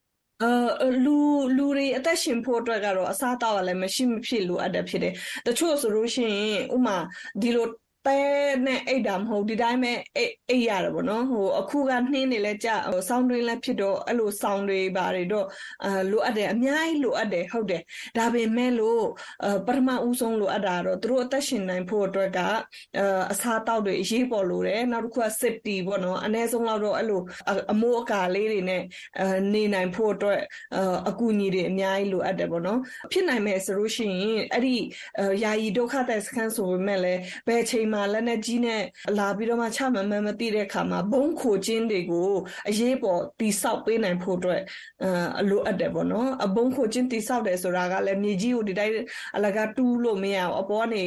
လူတွေအသက်ရှင်ဖို့အတွက်ကတော့အစားအသောက်ကလည်းမရှိမဖြစ်လိုအပ်တယ်ဖြစ်တယ်တချို့ဆိုလို့ရှိရင်ဥမာဒီလိုတဲနဲ့အိတ်တာမဟုတ်ဒီတိုင်းပဲအိတ်ရတယ်ပေါ့နော်အခုကနှင်းနေလဲကြဆောင်းတွင်းလဲဖြစ်တော့အဲ့လိုဆောင်းတွေဘာတွေတော့လိုအပ်တယ်အများကြီးလိုအပ်တယ်ဟုတ်တယ်ဒါပေမဲ့လို့ပထမဦးဆုံးလိုအပ်တာတော့သူတို့အသက်ရှင်နိုင်ဖို့အတွက်ကအစားအသောက်တွေအရေးပေါ်လိုတယ်နောက်တစ်ခုက safety ပေါ့နော်အနည်းဆုံးတော့အဲ့လိုအမိုးအကာလေးတွေနဲ့နေနိုင်ဖို့အတွက်အကူအညီတွေအများကြီးလိုအပ်တယ်ပေါ့နော်ဖြစ်နိုင်မယ်ဆိုလို့ရှိရင်အဲ့ဒီယာယီဒုက္ခသည်စခန်းဆိုပေမဲ့လည်းဘယ်ချိန်မှာလက်နဲ့ကြီးနဲ့လာပြီးတော့မှချမှမသိတဲ့အခါမှာဘုံခိုခြင်းတွေကိုအရေးပေါ်တိဆောက်ပေးနိုင်ဖို့အတွက်လိုအပ်တယ်ပေါ့နော်အဘုံခိုခြင်းတိဆောက်တယ်ဆိုတာကလည်းမြေကြီးကိုဒီတိုင်းအလကားတူးလို့မရအောင်အပေါ်ကနေ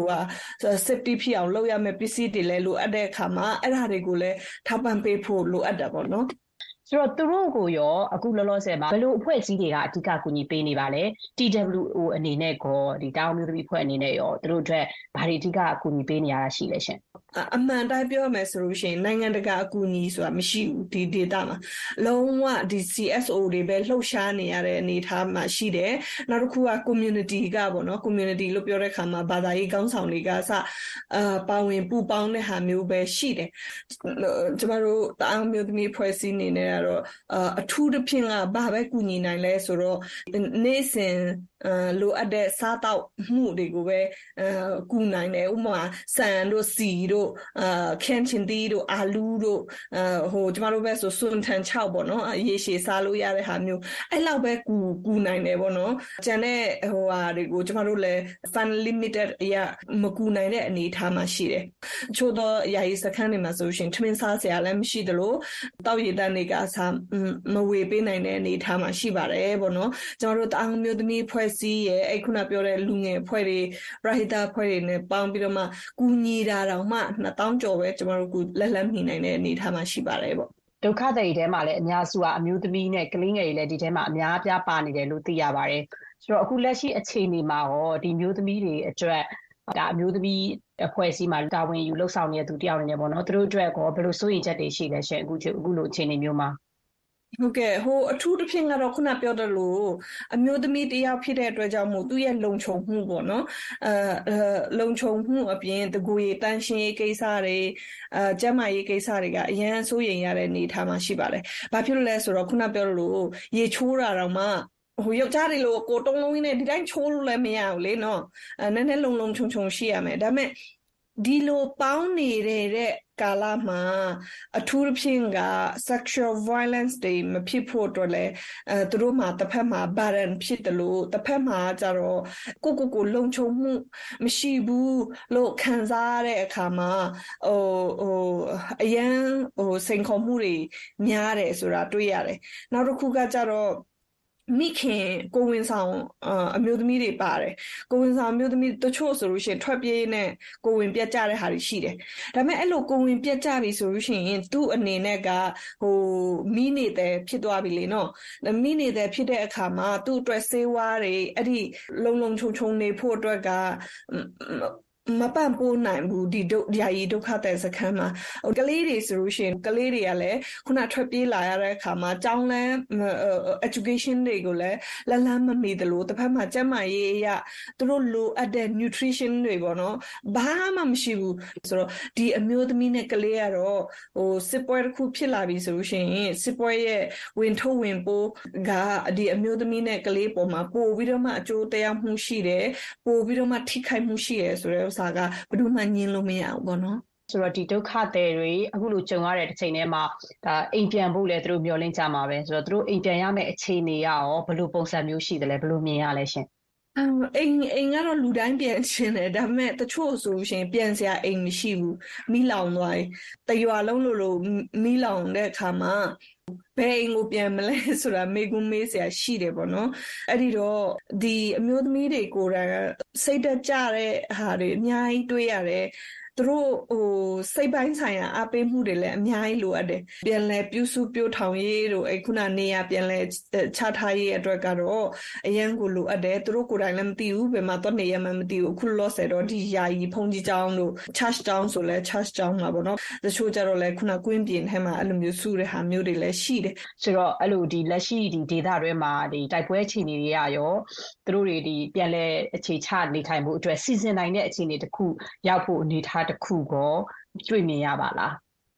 safety ဖြစ်အောင်လုပ်ရမယ့်ပစ္စည်းတွေလည်းလိုအပ်တဲ့အခါမှာအဲ့ဒါတွေကိုလည်းထောက်ပံ့ပေးဖို့လိုအပ်တယ်ပေါ့နော်ဆိုတော့သူတို့ကိုရောအခုလောလောဆယ်မှာဘယ်လိုအဖွဲ့အစည်းတွေကအဓိကကူညီပေးနေပါလဲ TWO အနေနဲ့ကောဒီတောင်မျိုးသမီးအဖွဲ့အနေနဲ့ရောသူတို့အတွက်ဘာတွေအဓိကကူညီပေးနေရတာရှိလဲရှင်အမှန်တိုင်းပြောမယ်ဆိုလို့ရှိရင်နိုင်ငံတကာအကူအညီဆိုတာမရှိဘူးဒီ data မှာလုံးဝဒီ CSO တွေပဲလှုပ်ရှားနေရတဲ့အနေအထားမှာရှိတယ်နောက်တစ်ခုက community ကပေါ့နော် community လို့ပြောတဲ့အခါမှာဘာသာရေးခေါင်းဆောင်တွေကပါဝင်ပူးပေါင်းတဲ့ဟာမျိုးပဲရှိတယ်ကျမတို့တောင်မျိုးသမီးအဖွဲ့အစည်းအနေနဲ့ကတော့အထူးသဖြင့်ကဘာပဲကူညီနိုင်လဲဆိုတော့နေ့စဉ်လိုအပ်တဲ့စားတောက်မှုတွေကိုပဲကူနိုင်တယ်ဥပမာဆန်တို့စီတို့ခင်းချင်တီတို့အာလူတို့ကျမတို့ပဲဆိုစွန်ထန်6ပေါ့နော်ရေရှည်စားလို့ရတဲ့ဟာမျိုးအဲ့လောက်ပဲကူနိုင်တယ်ပေါ့နော်ကျန်တဲ့ဟာတွေကိုကျမတို့လည်း fund limited အရာမကူနိုင်တဲ့အနေအထားမှာရှိတယ်ချို့တော့ယာယီစခန်းတွေမှာဆိုရှင်ထမင်းစားစရာလည်းမရှိသလိုတောက်ရည်တန်းတွေကစားမဝေပေးနိုင်တဲ့အနေအထားမှာရှိပါတယ်ပေါ့နော်ကျမတို့တောင်မျိုးသမီးဖွဲ့စည်းရဲ့အဲ့ခုနပြောတဲ့လူငယ်ဖွဲ့တွေပရဟိတဖွဲ့တွေနဲ့ပေါင်းပြီးတော့မှကူညီတာတောင်မှ2000ကျော်ပဲကျမတို့ကူလက်မိနိုင်တဲ့အနေအထားမှာရှိပါတယ်ပေါ့ဒုက္ခသည်တွေထဲမှာလည်းအများစုကအမျိုးသမီးနဲ့ကလေးငယ်တွေလည်းဒီထဲမှာအများအပြားပါနေတယ်လို့သိရပါတယ်ဆိုတော့အခုလက်ရှိအခြေအနေမှာရောဒီမျိုးသမီးတွေအတွက်ဒါအမျိုးသမီးအဖွဲ့အစည်းမှာတာဝန်ယူလှုပ်ဆောင်နေတဲ့သူတယောက်အနေနဲ့ပေါ့နော်သူတို့အတွက်ကောဘယ်လိုစိုးရိမ်ချက်တွေရှိလဲရှင်အခုလိုအခြေအနေမျိုးမှာဟုတ်ကဲ့အထူးသဖြင့်ကတော့ခုနပြောတယ်လို့အမျိုးသမီးတယောက်ဖြစ်တဲ့အတွက်ကြောင့်မို့သူ့ရဲ့လုံခြုံမှုပေါ့နော်လုံခြုံမှုအပြင်တကူရေးတန်းရှင်းရေးကိစ္စတွေကျန်းမာရေးကိစ္စတွေကအရန်စိုးရိမ်ရတဲ့အနေအထားမှာရှိပါတယ်။ဘာဖြစ်လို့လဲဆိုတော့ခုနပြောလို့ရေချိုးတာတော့မှယောက်ျားတွေလို့ကိုတုံးလုံးကြီးနဲ့ဒီတိုင်းချိုးလို့လည်းမရဘူးလေနော်နည်းနည်းလုံခြုံရှိရမယ်ဒါပေမဲ့ဒီလိုပေါင်းနေတဲ့ကာလမှာအထူးသဖြင့်က sexual violence တွေမဖြစ်ဖို့အတွက်လဲသူတို့မှာတစ်ဖက်မှာ burden ဖြစ်တယ်လို့တစ်ဖက်မှာကျတော့ကိုလုံခြုံမှုမရှိဘူးလို့ခံစားရတဲ့အခါမှာအရန်စိန်ခေါ်မှုတွေများတယ်ဆိုတာတွေ့ရတယ်နောက်တစ်ခုကကျတော့မိခင်ကိုဝင်ဆောင်အမျိုးသမီးတွေပါတယ်ကိုဝင်ဆောင်အမျိုးသမီးတချို့ဆိုလို့ရှိရင်ထွက်ပြေးနဲ့ကိုဝင်ပြတ်ကြတဲ့ဟာတွေရှိတယ်ဒါပေမဲ့အဲ့လိုကိုဝင်ပြတ်ကြပြီဆိုလို့ရှိရင်သူ့အနေနဲ့ကမိနေတဲ့ဖြစ်သွားပြီလေနော်မိနေတဲ့ဖြစ်တဲ့အခါမှာသူ့အတွက်ဆေးဝါးတွေအဲ့ဒီလုံခြုံနေဖို့အတွက်ကမပန့်ပိုးနိုင်ဘူးဒီယာယီဒုက္ခသည်စခန်းမှာကလေးတွေဆိုလို့ရှိရင်ကလေးတွေကလည်းခုနထွက်ပြေးလာရတဲ့အခါမှာကျောင်းလမ်း education တွေကိုလည်းလမ်းမမီသလိုတစ်ဖက်မှာကျန်းမာရေးအရသူတို့လိုအပ်တဲ့ nutrition တွေပေါ့နော်ဘာမှမရှိဘူးဆိုတော့ဒီအမျိုးသမီးနဲ့ကလေးကတော့စစ်ပွဲတစ်ခုဖြစ်လာပြီဆိုလို့ရှိရင်စစ်ပွဲရဲ့ဝင်ထုတ်ဝင်ပိုးကဒီအမျိုးသမီးနဲ့ကလေးပေါ်မှာပို့ပြီးတော့မှအကျိုးတရားမှုရှိတယ်ပို့ပြီးတော့မှထိခိုက်မှုရှိတယ်ဆိုတော့စာကဘယ်သူမှညင်လို့မရဘူးပေါ့နော်ဆိုတော့ဒီဒုက္ခသည်တွေအခုလိုကြုံရတဲ့တစ်ချိန်တည်းမှာဒါအိမ်ပြန်ဖို့လဲသူတို့မျှော်လင့်ကြမှာပဲဆိုတော့သူတို့အိမ်ပြန်ရမယ့်အခြေအနေရောဘယ်လိုပုံစံမျိုးရှိတယ်လဲဘယ်လိုမြင်ရလဲရှင်အိမ်ကတော့လူတိုင်းပြန်ချင်တယ်ဒါပေမဲ့တချို့ဆိုရှင်ပြန်စရာအိမ်မရှိဘူးမိလောင်သွားတရွာလုံးလို့မိလောင်တဲ့အခါမှာဘယ်အိမ်ကိုပြန်မလဲဆိုတာမေးခွန်းမေးစရာရှိတယ်ပေါ့နော်အဲ့ဒီတော့ဒီအမျိုးသမီးတွေကိုယ်တိုင်စိတ်တက်ကြတဲ့ဟာတွေအများကြီးတွေ့ရတယ်သူတို့စိတ်ပိုင်းဆိုင်ရာအားပေးမှုတွေလည်းအများကြီးလိုအပ်တယ်ပြန်လဲပြုစုပြုထောင်ရေးတို့ခုနနေရပြန်လဲချထားရေးအတွက်ကတော့အရန်ကိုလိုအပ်တယ်သူတို့ကိုယ်တိုင်လည်းမသိဘူးဘယ်မှာတော့နေရမှမသိဘူးအခုလောဆယ်တော့ဒီယာယီဖုန်ကြီးကျောင်းတို့ church ကျောင်းဆိုလဲ church ကျောင်းမှာပေါ့နော်တချို့ကျတော့လဲခုနကွင်းပြင်ထဲမှာအဲ့လိုမျိုးစုတဲ့ဟာမျိုးတွေလည်းရှိတယ်ဆိုတော့အဲ့လိုဒီလက်ရှိဒီဒေသတွေမှာဒီတိုက်ပွဲအခြေအနေတွေရောသူတို့တွေဒီပြန်လဲအခြေချနေထိုင်မှုအတွက်စီစဉ်နိုင်တဲ့အခြေအနေတစ်ခုရောက်ဖို့အနေထားတစ်ခုကိုတွေ့မြင်ရပါလား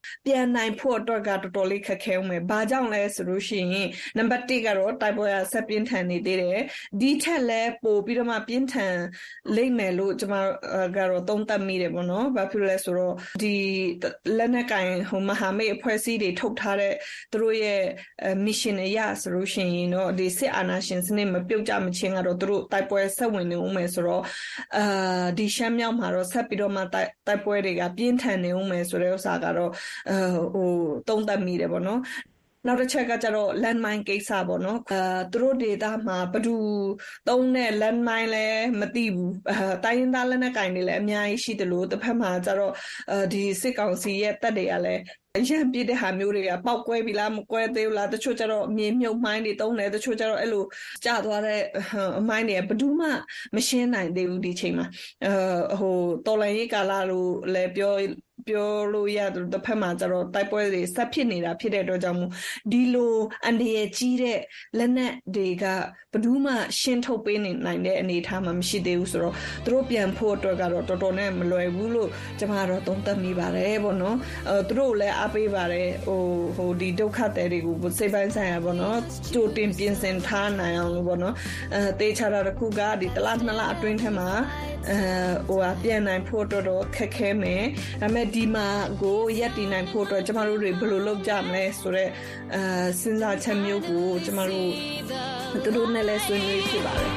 ပြန်နိုင်ဖို့အတွက်ကတော်တော်လေးခက်ခဲအောင်ပဲဘာကြောင့်လဲဆိုလို့ရှိရင်နံပါတ်1ကတော့တိုက်ပွဲဆက်ပြင်းထန်နေသေးတယ်ဒီထက်လည်းပိုပြီးတော့မှပြင်းထန်လိမ့်မယ်လို့ကျွန်မကတော့သုံးသပ်မိတယ်ပေါ့နော်ဘာဖြစ်လဲဆိုတော့ဒီလက်နက်ကင်မဟာမိတ်အဖွဲ့အစည်းတွေထုတ်ထားတဲ့သူတို့ရဲ့ mission အရဆိုလို့ရှိရင်တော့ဒီစစ်အာဏာရှင်စနစ်မပြုတ်ကျမချင်းကတော့သူတို့တိုက်ပွဲဆက်ဝင်နေဦးမယ်ဆိုတော့ဒီရှမ်းမြောက်မှာတော့ဆက်ပြီးတော့မှတိုက်ပွဲတွေကပြင်းထန်နေဦးမယ်ဆိုတဲ့ဥစ္စာကတော့သုံးသပ်မိတယ်ပေါ့နော်နောက်တစ်ချက်ကကျတော့ landmine ကိစ္စပေါ့နော်သူတို့ဒေတာမှာဘယ်သူသုံးတဲ့ landmine လဲမသိဘူးတိုင်းရင်းသားလက်နက်ကင်တွေလည်းအများကြီးရှိတယ်လို့တစ်ဖက်မှာကျတော့ဒီစစ်ကောင်စီရဲ့တပ်တွေကလည်းအရင်ပြတဲ့ဟာမျိုးတွေကပောက်ကွဲပြီလားမကွဲသေးဘူးလားတချို့ကျတော့မြေမြုပ်မိုင်းတွေတုံးတယ်တချို့ကျတော့အဲ့လိုကျသွားတဲ့အမိုင်းတွေဘယ်သူမှမရှင်းနိုင်သေးဘူးဒီချိန်မှာတော်လိုင်းရေးကာလလို့လည်းပြောလို့ရတယ်တစ်ဖက်မှာကျတော့တိုက်ပွဲတွေဆက်ဖြစ်နေတာဖြစ်တဲ့အတွက်ကြောင့်ဒီလိုအန်ဒီရဲ့ကြီးတဲ့လက်နက်တွေကဘယ်သူမှရှင်းထုတ်ပေးနိုင်တဲ့အနေအထားမှာမရှိသေးဘူးဆိုတော့သူတို့ပြန်ဖို့အတွက်ကတော့တော်တော်နဲ့မလွယ်ဘူးလို့ကျွန်မကတော့သုံးသပ်မိပါတယ်ပေါ့နော်သူတို့လည်းအားပေးပါတယ်ဒီဒုက္ခသည်တွေကိုစိတ်ပိုင်းဆိုင်ရာပေါ့နော်ကြိုတင်ပြင်ဆင်ထားနိုင်အောင်လို့ပေါ့နော်တေချာတာတစ်ခုကဒီတစ်လနှစ်လအတွင်းထဲမှာပြန်နိုင်ဖို့တော့ခက်ခဲမယ်ဒါပေမဲ့ဒီမှာကိုရက်တည်နိုင်ဖို့အတွက်ကျမတို့တွေဘယ်လိုလုပ်ကြမလဲဆိုတော့စဉ်းစားချက်မျိုးကိုကျမတို့သူတို့နဲ့လည်းဆွေးနွေးဖြစ်ပါတယ်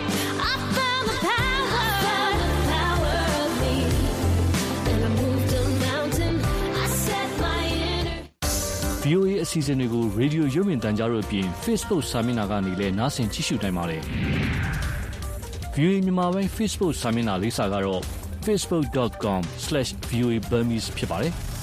VOA အစီအစဉ်တွေကို Radio ရုပ်မြင်သံကြားတို့အပြင် Facebook စာမျက်နှာကနေလည်းနားဆင်ကြည့်ရှုနိုင်ပါတယ်။ VOA မြန်မာပိုင်း Facebook စာမျက်နှာလေးစာကတော့ facebook.com/voaburmese ဖြစ်ပါတယ်။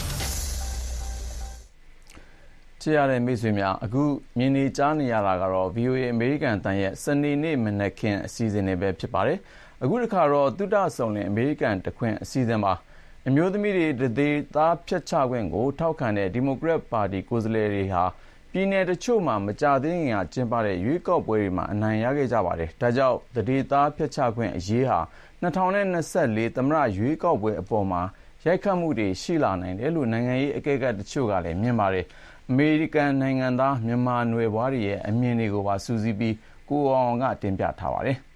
ချစ်ရတဲ့မိတ်ဆွေများအခုမြင်နေကြားနေရတာကတော့ VOA အမေရိကန်တန်ရဲ့စနေနေ့မနက်ခင်းအစီအစဉ်တွေပဲဖြစ်ပါတယ်။အခုတစ်ခါတော့သုတဆုံလင်အမေရိကန်တခွင်အစီအစဉ်ပါအမျိုးသမီးတွေတသေးသားဖြတ်ချခွင့်ကိုထောက်ခံတဲ့ဒီမိုကရက်ပါတီကိုယ်စားလှယ်တွေဟာပြည်내တချို့မှာမကြသေးခင်ကကျင်းပတဲ့ရွေးကောက်ပွဲတွေမှာအနိုင်ရခဲ့ကြပါတယ်။ဒါကြောင့်တသေးသားဖြတ်ချခွင့်အရေးဟာ2024သမ္မတရွေးကောက်ပွဲအပေါ်မှာရိုက်ခတ်မှုတွေရှိလာနိုင်တယ်လို့နိုင်ငံရေးအကဲခတ်တချို့ကလည်းမြင်ပါတယ်။အမေရိကန်နိုင်ငံသားမြန်မာနွယ်ဖွားတွေရဲ့အမြင်တွေကိုပါစူးစီးပြီးကိုအောင်ကတင်ပြထားပါတယ်။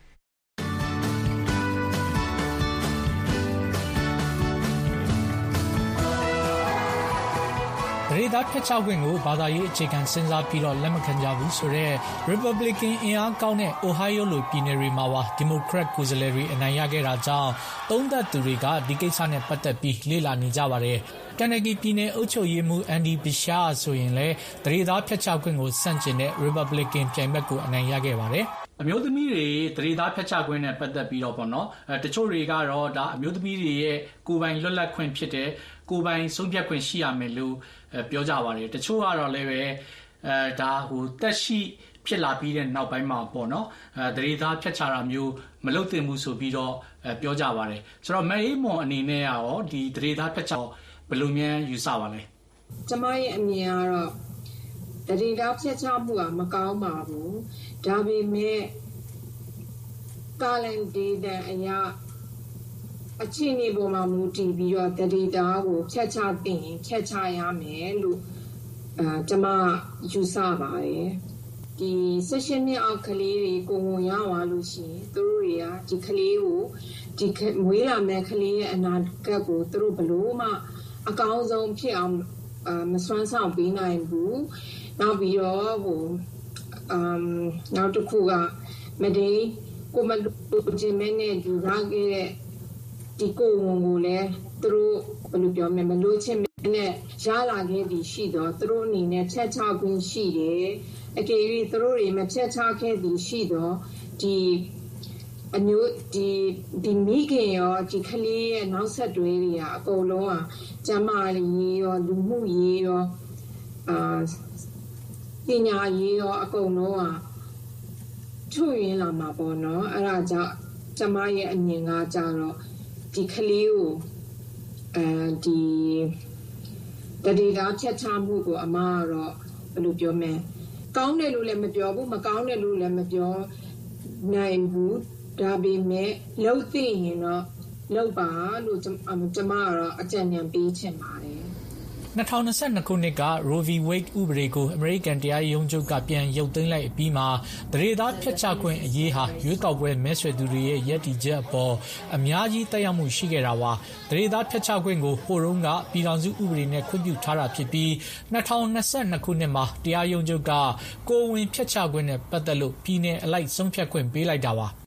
ဒေသဖျက်ချခွင့်ကိုဘာသာရေးအခြေခံစဉ်းစားပြီးတော့လက်မခံကြဘူးဆိုတော့ Republican အင်အားကောင်းတဲ့ Ohio လိုပြည်နယ်တွေမှာပါ Democrat ကိုယ်စားလှယ်တွေအနိုင်ရခဲ့တာကြောင့်သုံးသပ်သူတွေကဒီကိစ္စနဲ့ပတ်သက်ပြီးလေ့လာနေကြပါတယ်။ Kentucky ပြည်နယ်အုပ်ချုပ်ရေးမှူး Andy Beshear ဆိုရင်လည်းဒေသဖျက်ချခွင့်ကိုဆန့်ကျင်တဲ့ Republican ပြိုင်ဘက်ကိုအနိုင်ရခဲ့ပါတယ်။အမျိုးသမီးတွေဒေသဖျက်ချခွင့်နဲ့ပတ်သက်ပြီးတော့ပေါ့နော်တချို့တွေကတော့ဒါအမျိုးသမီးတွေရဲ့ကိုယ်ပိုင်လွတ်လပ်ခွင့်ဖြစ်တဲ့ကိုယ်ပိုင်ဆုံးဖြတ်ခွင့်ရှိရမယ်လို့ပြောကြပါတယ်တချို့ကတော့လည်းပဲဒါတက်ရှိဖြစ်လာပြီးတဲ့နောက်ပိုင်းမှာပေါ့နော်ဒေသဖျက်ချတာမျိုးမလုပ်သင့်ဘူးဆိုပြီးတော့ပြောကြပါတယ်ဆိုတော့မဲအေးမွန်အနေနဲ့ရောဒီဒေသဖျက်ချဘယ်လိုများယူဆပါလဲကျမရဲ့အမြင်ကတော့ဒေသဖျက်ချမှုကမကောင်းပါဘူးဒါပေမဲ့ကာလန်ဒေတာအရာအချင်းဒီပေါ်မှာမူတည်ပြီးတော့ဒေတာကိုဖျက်ချတင်ရင်ဖျက်ချရမယ်လို့ကျမယူဆပါတယ်ဒီ16နှစ်အောက်ကလေးတွေကိုဝင်ရသွားလို့ရှိရင်သူတို့တွေကဒီကလေးကိုဒီမွေးလာမဲ့ကလေးရဲ့အနာဂတ်ကိုသူတို့ဘလို့မှအကောင်းဆုံးဖြစ်အောင်မစွမ်းဆောင်ပေးနိုင်ဘူးနောက်ပြီးတော့နောက်တစ်ခုကမဒီကိုမလူချင်းမဲနဲ့ယူရခဲ့တဲ့ဒီကိုဝန်ကိုလည်းသူတို့ဘယ်လိုပြောမလဲမလို့ချင်းနဲ့ရလာခဲ့ပြီးရှိတော့သူတို့အနေနဲ့ဖြတ်ချခွင့်ရှိတယ်အကယ်၍သူတို့တွေမဖြတ်ချခဲ့ပြီးရှိတော့ဒီအမျိုးဒီမိခင်ရောဒီကလေးရဲ့နောက်ဆက်တွဲတွေကအကုန်လုံးကကျမရေးရောလူမှုရေးရောပညာရေးရောအကုန်လုံးကချွတ်ရင်းလာမှာပေါ့နော်အဲ့ဒါကြောင့်ကျမရဲ့အမြင်ကကြတော့ဒီကလေးကိုဒီဒေတာဖြတ်ချမှုကိုအမကတော့ဘယ်လိုပြောမလဲကောင်းတယ်လို့လည်းမပြောဘူးမကောင်းတယ်လို့လည်းမပြောနိုင်ဘူးဒါပေမဲ့လှုပ်သိရင်တော့လှုပ်ပါလို့ကျမကတော့အကြံဉာဏ်ပေးချင်ပါတယ် 2022 ခုနှစ်က Roe v. Wade ဥပဒေကိုအမေရိကန်တရားရုံးချုပ်ကပြန်ရုပ်သိမ်းလိုက်ပြီးမှသရေသားဖျက်ချခွင့်အရေးဟာရွေးကောက်ပွဲမဲဆွယ်သူတွေရဲ့ရည်တည်ချက်အပေါ်အများကြီးသက်ရောက်မှုရှိခဲ့တာပါ။သရေသားဖျက်ချခွင့်ကိုဟိုတုန်းကပြည်ထောင်စုဥပဒေနဲ့ခွင့်ပြုထားတာဖြစ်ပြီး2022 ခုနှစ်မှာတရားရုံးချုပ်ကကိုယ်ဝန်ဖျက်ချခွင့်နဲ့ပတ်သက်လို့ပြည်နယ်အလိုက်ဆုံးဖြတ်ခွင့်ပေးလိုက်တာပါ။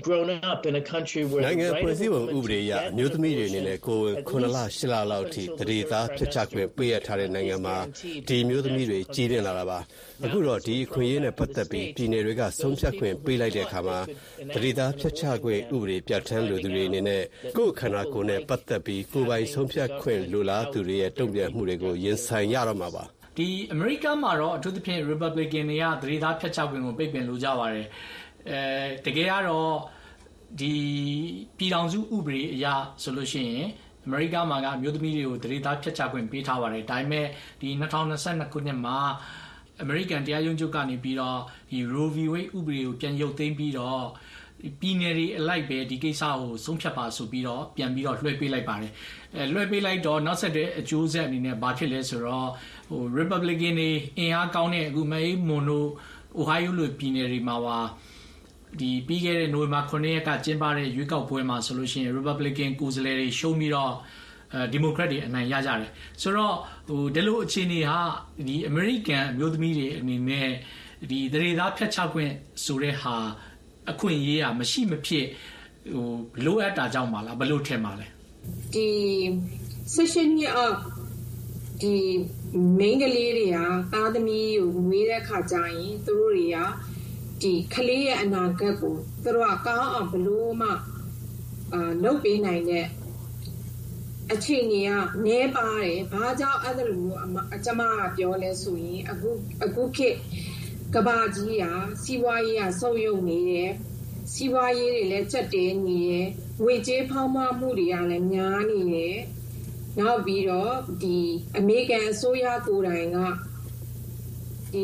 နိုင်ငံဖွဲ့စည်းပုံဥပဒေအရအမျိုးသမီးတွေအနေနဲ့ကိုယ်ဝန်9 လ 10 လလောက်ထိသရေသားဖျက်ချခွင့်ပေးရထားတဲ့နိုင်ငံမှာဒီမျိုးသမီးတွေကြီးပြင်းလာတာပါအခုတော့ဒီအခွင့်အရေးနဲ့ပတ်သက်ပြီးပြည်နယ်တွေကဆုံးဖြတ်ခွင့်ပေးလိုက်တဲ့အခါမှာသရေသားဖျက်ချခွင့်ဥပဒေပြဋ္ဌာန်းလိုသူတွေအနေနဲ့ကိုယ့်ခန္ဓာကိုယ်နဲ့ပတ်သက်ပြီးကိုယ်ပိုင်ဆုံးဖြတ်ခွင့်လိုလားသူတွေရဲ့တုံ့ပြန်မှုတွေကိုရင်ဆိုင်ရတော့မှာပါဒီအမေရိကန်မှာတော့အထူးသဖြင့် Republican တွေကသရေသားဖျက်ချခွင့်ကိုပိတ်ပင်လိုကြပါတယ်တကယ်ကတော့ဒီပြည်ထောင်စုဥပဒေအရဆိုလို့ရှိရင်အမေရိကန်မှာကအမျိုးသမီးတွေကိုသရေသားဖျက်ချခွင့်ပေးထားပါတယ်ဒါပေမဲ့ဒီ2022ခုနှစ်မှာအမေရိကန်တရားရုံးချုပ်ကနေပြီးတော့ဒီ Roe v. Wade ဥပဒေကိုပြန်ရုပ်သိမ်းပြီးတော့ပြည်နယ်တွေအလိုက်ပဲဒီကိစ္စကိုဆုံးဖြတ်ပါဆိုပြီးတော့ပြန်ပြီးတော့လွှဲပေးလိုက်ပါတယ်လွှဲပေးလိုက်တော့နောက်ဆက်တဲ့အကျိုးဆက်အနေနဲ့ဘာဖြစ်လဲဆိုတော့Republican တွေအင်အားကောင်းတဲ့အခုမဲမွန်တို့ Ohio လိုပြည်နယ်တွေမှာပါဒီပြီးခဲ့တဲ့နိုဝင်ဘာ9ရက်ကကျင်းပတဲ့ရွေးကောက်ပွဲမှာဆိုလို့ရှိရင် Republican ကိုယ်စားလှယ်တွေရှုံးပြီးတော့Democrat တွေအနိုင်ရကြတယ်ဆိုတော့ဒီလိုအခြေအနေဟာဒီ American အမျိုးသမီးတွေအနေနဲ့ဒီသရေသားဖျက်ချခွင့်ဆိုတဲ့ဟာအခွင့်အရေးမရှိမဖြစ်လိုအပ်တာကြောင့်ပါလားဘယ်လိုထင်ပါလဲဒီ session ကြီးအောက်ဒီမိန်းကလေးတွေကသားသမီးကိုမွေးတဲ့ခါကျရင်သူတို့တွေကဒီကလေးရဲ့အနာဂတ်ကိုသူတို့ကကောင်းအောင်ဘလို့မှလုပ်ပေးနိုင်တဲ့အခြေအနေကနည်းပါတယ်ဘာကြောင့်အဲ့ဒါလိုအကျမကပြောလဲဆိုရင်အခုခေတ်ကဘာကြီးကစီးပွားရေးကဆုတ်ယုတ်နေတယ်စီးပွားရေးတွေလည်းကျက်တဲနေတယ်ဝေကြေးဖောင်းပွားမှုတွေကလည်းများနေတယ်နောက်ပြီးတော့ဒီအမေရိကန်အစိုးရကိုယ်တိုင်ကဒီ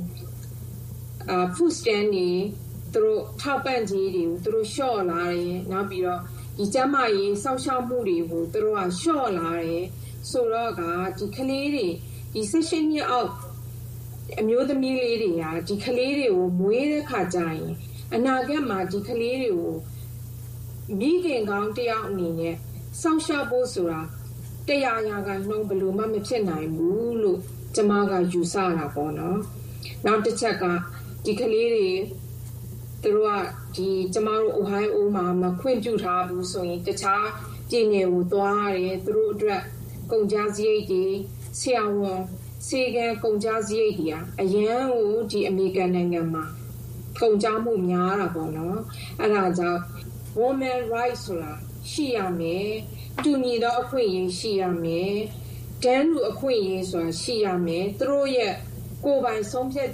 food stand တွေသူတို့ထောက်ပံ့ကြီးတွေကိုသူတို့လျှော့လာတယ်နောက်ပြီးတော့ဒီကျမကြီးစောက်ရှောက်မှုတွေကိုသူတို့ကလျှော့လာတယ်ဆိုတော့ကဒီကလေးတွေဒီ session ကြီးအောက်အမျိုးသမီးလေးတွေကဒီကလေးတွေကိုမွေးတဲ့ခါကျရင်အနာဂတ်မှာဒီကလေးတွေကိုမိခင်ကောင်းတယောက်အနေနဲ့စောင့်ရှောက်ဖို့ဆိုတာ100%ဘယ်လိုမှမဖြစ်နိုင်ဘူးလို့ကျမကယူဆတာပေါ့နော်နောက်တစ်ချက်ကဒီကလေးတွေသူတို့ကဒီကျမတို့ Ohio မှာမခွင့်ပြုထားဘူးဆိုရင်တခြားပြည်နယ်ကိုသွားရတယ်သူတို့အတွက်ကုန်ကြစရိတ်တွေဆရာဝန်စေကံကုန်ကြစရိတ်တွေအရန်ကိုဒီအမေရိကန်နိုင်ငံမှာကုန်ကြမှုများတာပေါ့နော်အဲ့ဒါကြောင့် woman rights ဆိုတာရှိရမယ်တူညီသောအခွင့်အရေးရှိရမယ်တန်းတူအခွင့်အရေးဆိုတာရှိရမယ်သူတို့ရဲ့ကိုယ်ပိုင်ဆုံးဖြတ်